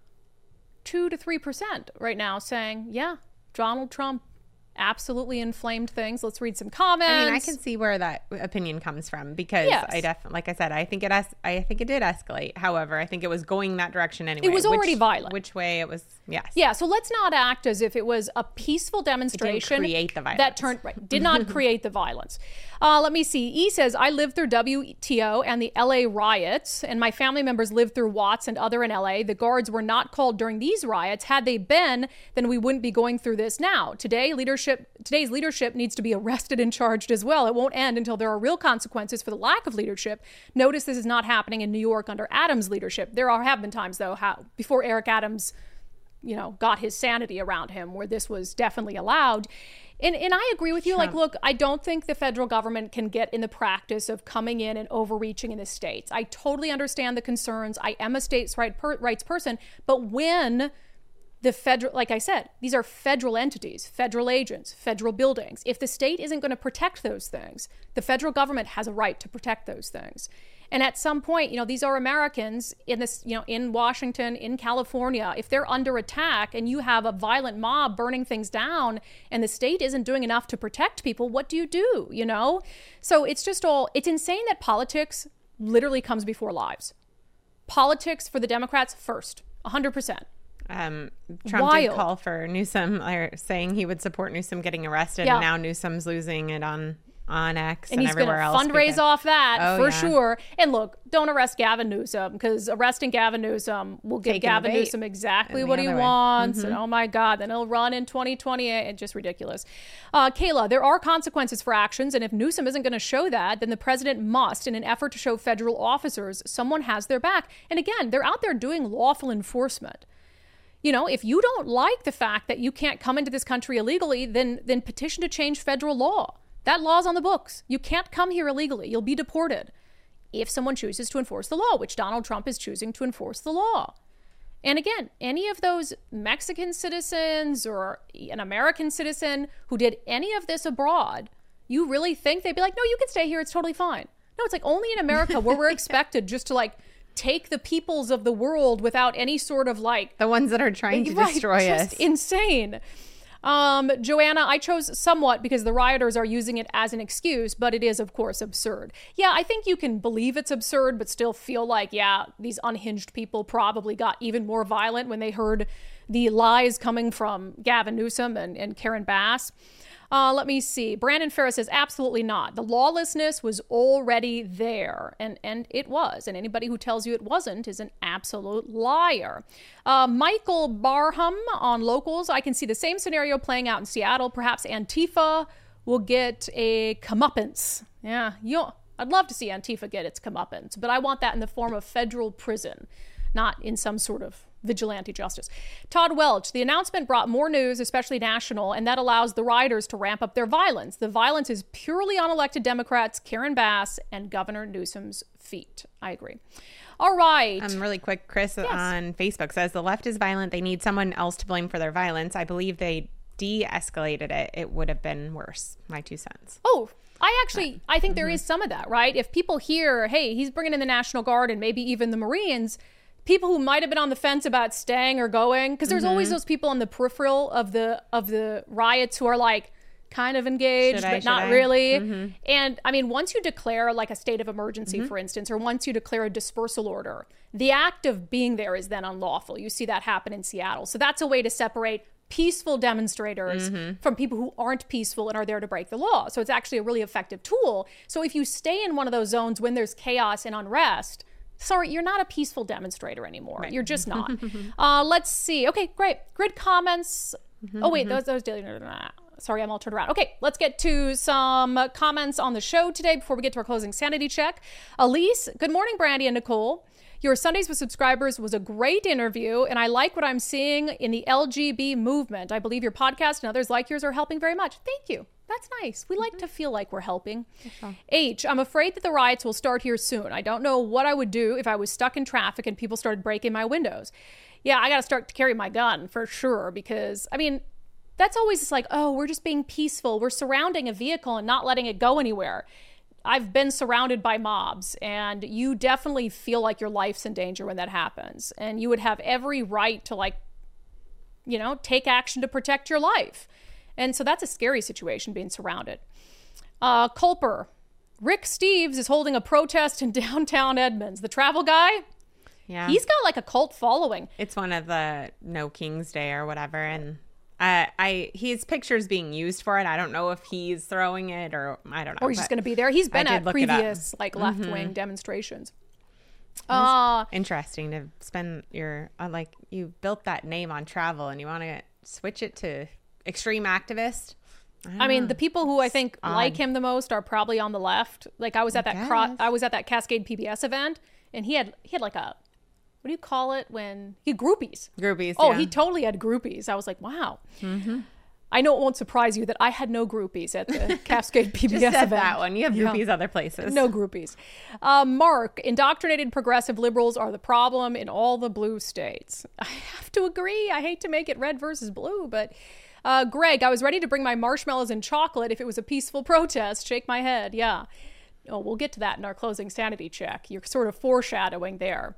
two to three percent right now saying, yeah, Donald Trump absolutely inflamed things. Let's read some comments. I mean, I can see where that opinion comes from, because yes. I definitely, like I said, I think it es- I think it did escalate. However, I think it was going that direction anyway. It was already which, violent. Which way it was, yes. Yeah, so let's not act as if it was a peaceful demonstration. It didn't create the violence. That turned, right, did not create the violence. Uh, let me see. E says, I lived through W T O and the L A riots, and my family members lived through Watts and other in L A. The guards were not called during these riots. Had they been, then we wouldn't be going through this now. Today, leadership, today's leadership needs to be arrested and charged as well. It won't end until there are real consequences for the lack of leadership. Notice this is not happening in New York under Adams' leadership. There are, have been times, though, how before Eric Adams, you know, got his sanity around him, where this was definitely allowed. And, and I agree with you. Trump. Like, look, I don't think the federal government can get in the practice of coming in and overreaching in the states. I totally understand the concerns. I am a states' right per, rights person. But when the federal, like I said, these are federal entities, federal agents, federal buildings. If the state isn't going to protect those things, the federal government has a right to protect those things. And at some point, you know, these are Americans in this, you know, in Washington, in California. If they're under attack and you have a violent mob burning things down and the state isn't doing enough to protect people, what do you do? You know? So it's just all, it's insane that politics literally comes before lives. Politics for the Democrats first, one hundred percent. Um, Trump Wild. did call for Newsom, or saying he would support Newsom getting arrested, Yeah. and now Newsom's losing it on on X and, And he's going to everywhere else. fundraise because- off that Oh, for yeah. sure. And look, don't arrest Gavin Newsom, because arresting Gavin Newsom will give Taking the Gavin bait Newsom exactly in the what he other way. wants. Mhm. And oh my God, then he'll run in twenty twenty-eight. It's just ridiculous. Uh, Kayla, there are consequences for actions. And if Newsom isn't going to show that, then the president must, in an effort to show federal officers someone has their back. And again, they're out there doing lawful enforcement. You know, if you don't like the fact that you can't come into this country illegally, then then petition to change federal law. That law's on the books. You can't come here illegally. You'll be deported if someone chooses to enforce the law, which Donald Trump is choosing to enforce the law. And again, any of those Mexican citizens or an American citizen who did any of this abroad, you really think they'd be like, no, you can stay here. It's totally fine. No, it's like only in America where we're expected just to like take the peoples of the world without any sort of like the ones that are trying to right, destroy just us. Insane. Um, Joanna, I chose somewhat because the rioters are using it as an excuse, but it is, of course, absurd. Yeah, I think you can believe it's absurd, but still feel like, yeah, these unhinged people probably got even more violent when they heard the lies coming from Gavin Newsom and, and Karen Bass. Uh, let me see. Brandon Ferris says, absolutely not. The lawlessness was already there, and, and it was. And anybody who tells you it wasn't is an absolute liar. Uh, Michael Barham on Locals. I can see the same scenario playing out in Seattle. Perhaps Antifa will get a comeuppance. Yeah, you I'd love to see Antifa get its comeuppance, but I want that in the form of federal prison, not in some sort of vigilante justice. Todd Welch, the announcement brought more news, especially national, and that allows the rioters to ramp up their violence. The violence is purely on elected Democrats, Karen Bass, and Governor Newsom's feet. I agree. All right. Um, really quick, Chris Yes. on Facebook says the left is violent. They need someone else to blame for their violence. I believe they de-escalated it. It would have been worse. My two cents. Oh, I actually, I think there is some of that, right? If people hear, hey, he's bringing in the National Guard and maybe even the Marines, people who might have been on the fence about staying or going, because there's always those people on the peripheral of the of the riots who are like kind of engaged, Should I, but should not I? really. Mhm. And I mean, once you declare like a state of emergency, for instance, or once you declare a dispersal order, the act of being there is then unlawful. You see that happen in Seattle. So that's a way to separate peaceful demonstrators from people who aren't peaceful and are there to break the law. So it's actually a really effective tool. So if you stay in one of those zones when there's chaos and unrest, sorry, you're not a peaceful demonstrator anymore. Right. You're just not. uh, let's see. Okay, great. Grid comments. Oh, wait, those, those daily. Sorry, I'm all turned around. Okay, let's get to some comments on the show today before we get to our closing sanity check. Elise, good morning, Brandy and Nicole. Your Sundays with Subscribers was a great interview, and I like what I'm seeing in the L G B movement. I believe your podcast and others like yours are helping very much. Thank you. That's nice. We like to feel like we're helping. H, I'm afraid that the riots will start here soon. I don't know what I would do if I was stuck in traffic and people started breaking my windows. Yeah, I got to start to carry my gun for sure, because, I mean, that's always just like, oh, we're just being peaceful. We're surrounding a vehicle and not letting it go anywhere. I've been surrounded by mobs, and you definitely feel like your life's in danger when that happens. And you would have every right to, like, you know, take action to protect your life. And so that's a scary situation, being surrounded. Uh, Culper, Rick Steves is holding a protest in downtown Edmonds. The travel guy, Yeah. he's got like a cult following. It's one of the No King's Day or whatever, and uh, I his picture's being used for it. I don't know if he's throwing it or I don't know. Or he's just going to be there. He's been I at did look it up. previous like left-wing Mhm. demonstrations. It's Uh, interesting to spend your uh, like you built that name on travel and you want to switch it to extreme activist. I, I mean, know. the people who I think odd. like him the most are probably on the left. Like I was at I that cro- guess. I was at that Cascade P B S event, and he had he had like a what do you call it when he had groupies? Groupies. Oh, yeah. he totally had groupies. I was like, wow. Mm-hmm. I know it won't surprise you that I had no groupies at the Cascade P B S Just said event. that one. You have groupies Yeah. other places. No groupies. Uh, Mark, indoctrinated progressive liberals are the problem in all the blue states. I have to agree. I hate to make it red versus blue, but uh, Greg, I was ready to bring my marshmallows and chocolate if it was a peaceful protest. Shake my head. Yeah. Oh, we'll get to that in our closing sanity check. You're sort of foreshadowing there.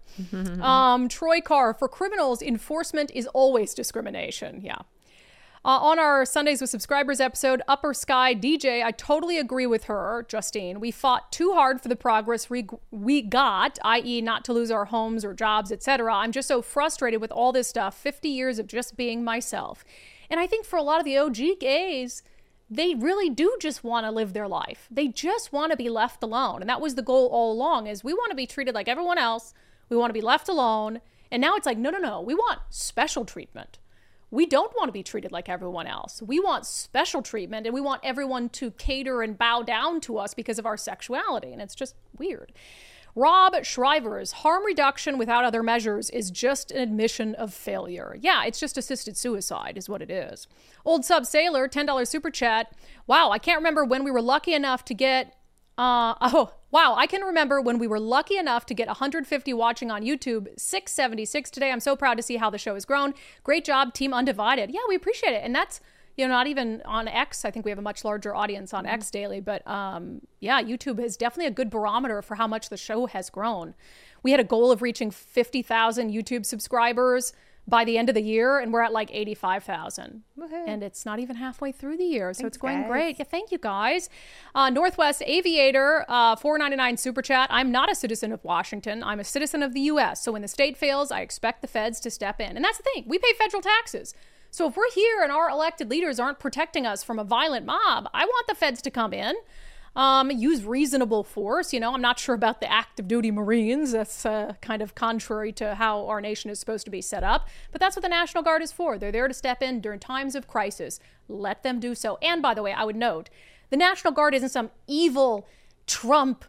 um, Troy Carr, for criminals, enforcement is always discrimination. Yeah. Uh, on our Sundays with Subscribers episode, Upper Sky D J, I totally agree with her, Justine. We fought too hard for the progress we, we got, that is not to lose our homes or jobs, et cetera. I'm just so frustrated with all this stuff, fifty years of just being myself. And I think for a lot of the O G gays, they really do just want to live their life. They just want to be left alone. And that was the goal all along, is we want to be treated like everyone else. We want to be left alone. And now it's like, no, no, no. We want special treatment. We don't want to be treated like everyone else. We want special treatment, and we want everyone to cater and bow down to us because of our sexuality. And it's just weird. Rob Shrivers, harm reduction without other measures is just an admission of failure. Yeah, it's just assisted suicide is what it is. Old Sub Sailor, ten dollars super chat. Wow, I can't remember when we were lucky enough to get... Uh, oh, wow, I can remember when we were lucky enough to get one hundred fifty watching on YouTube, six seventy-six today. I'm so proud to see how the show has grown. Great job, Team Undivided. Yeah, we appreciate it. And that's, you know, not even on X. I think we have a much larger audience on X daily. But um, yeah, YouTube is definitely a good barometer for how much the show has grown. We had a goal of reaching fifty thousand YouTube subscribers by the end of the year, and we're at like eighty-five thousand. And it's not even halfway through the year, so Thanks, it's going guys. great. Yeah, thank you, guys. Uh, Northwest Aviator, uh, four ninety-nine super chat. I'm not a citizen of Washington. I'm a citizen of the U S. So when the state fails, I expect the feds to step in. And that's the thing. We pay federal taxes. So if we're here and our elected leaders aren't protecting us from a violent mob, I want the feds to come in. Um, use reasonable force. You know, I'm not sure about the active duty Marines. That's uh, kind of contrary to how our nation is supposed to be set up. But that's what the National Guard is for. They're there to step in during times of crisis. Let them do so. And by the way, I would note, the National Guard isn't some evil Trump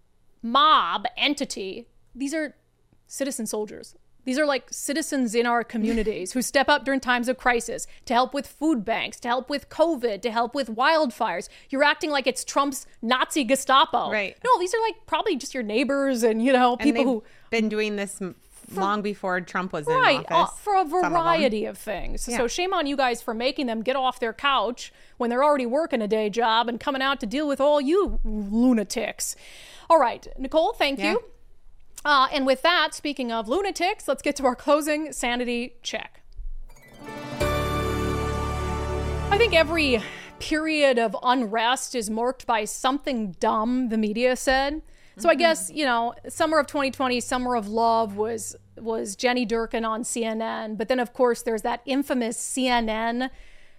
mob entity. These are citizen soldiers. These are like citizens in our communities who step up during times of crisis to help with food banks, to help with COVID, to help with wildfires. You're acting like it's Trump's Nazi Gestapo. Right. No, these are like probably just your neighbors and, you know, And people they've who... been doing this m- long before Trump was Right, in uh, office. for a some of them. variety of, things. Yeah. So shame on you guys for making them get off their couch when they're already working a day job and coming out to deal with all you lunatics. All right, Nicole, thank Yeah. you. Uh, and with that, speaking of lunatics, let's get to our closing sanity check. I think every period of unrest is marked by something dumb the media said. So I guess, you know, summer of twenty twenty, Summer of Love was was Jenny Durkin on C N N. But then, of course, there's that infamous C N N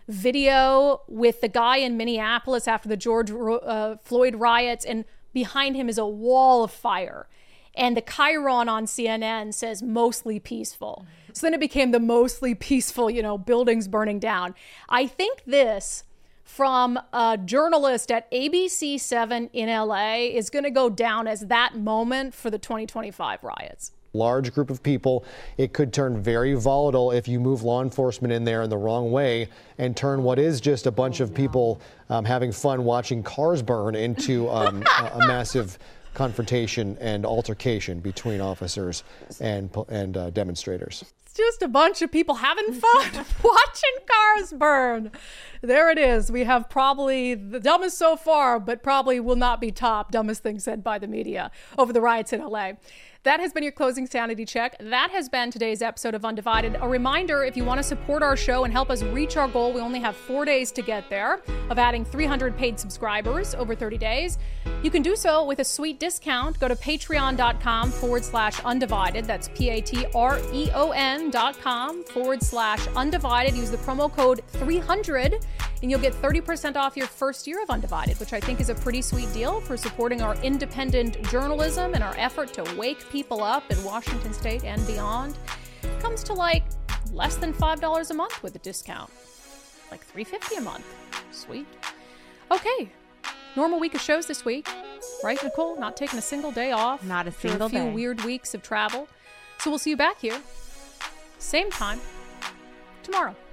video with the guy in Minneapolis after the George uh, Floyd riots, and behind him is a wall of fire. And the chyron on C N N says mostly peaceful. So then it became the mostly peaceful, you know, buildings burning down. I think this from a journalist at A B C seven in L A is going to go down as that moment for the twenty twenty-five riots. Large group of people. It could turn very volatile if you move law enforcement in there in the wrong way and turn what is just a bunch of people um, having fun watching cars burn into um, a, a massive confrontation and altercation between officers and and uh, demonstrators. It's just a bunch of people having fun watching cars burn. There it is. We have probably the dumbest so far, but probably will not be top dumbest thing said by the media over the riots in L A. That has been your closing sanity check. That has been today's episode of Undivided. A reminder, if you want to support our show and help us reach our goal, we only have four days to get there, of adding three hundred paid subscribers over thirty days. You can do so with a sweet discount. Go to patreon.com forward slash undivided. That's P-A-T-R-E-O-N dot com forward slash undivided. Use the promo code three hundred and you'll get thirty percent off your first year of Undivided, which I think is a pretty sweet deal for supporting our independent journalism and our effort to wake people up in Washington State and beyond. It comes to like less than five dollars a month with a discount. Like three dollars and fifty cents a month. Sweet. Okay. Normal week of shows this week. Right, Nicole? Not taking a single day off. Not a single after a few day. weird weeks of travel. So we'll see you back here. Same time tomorrow.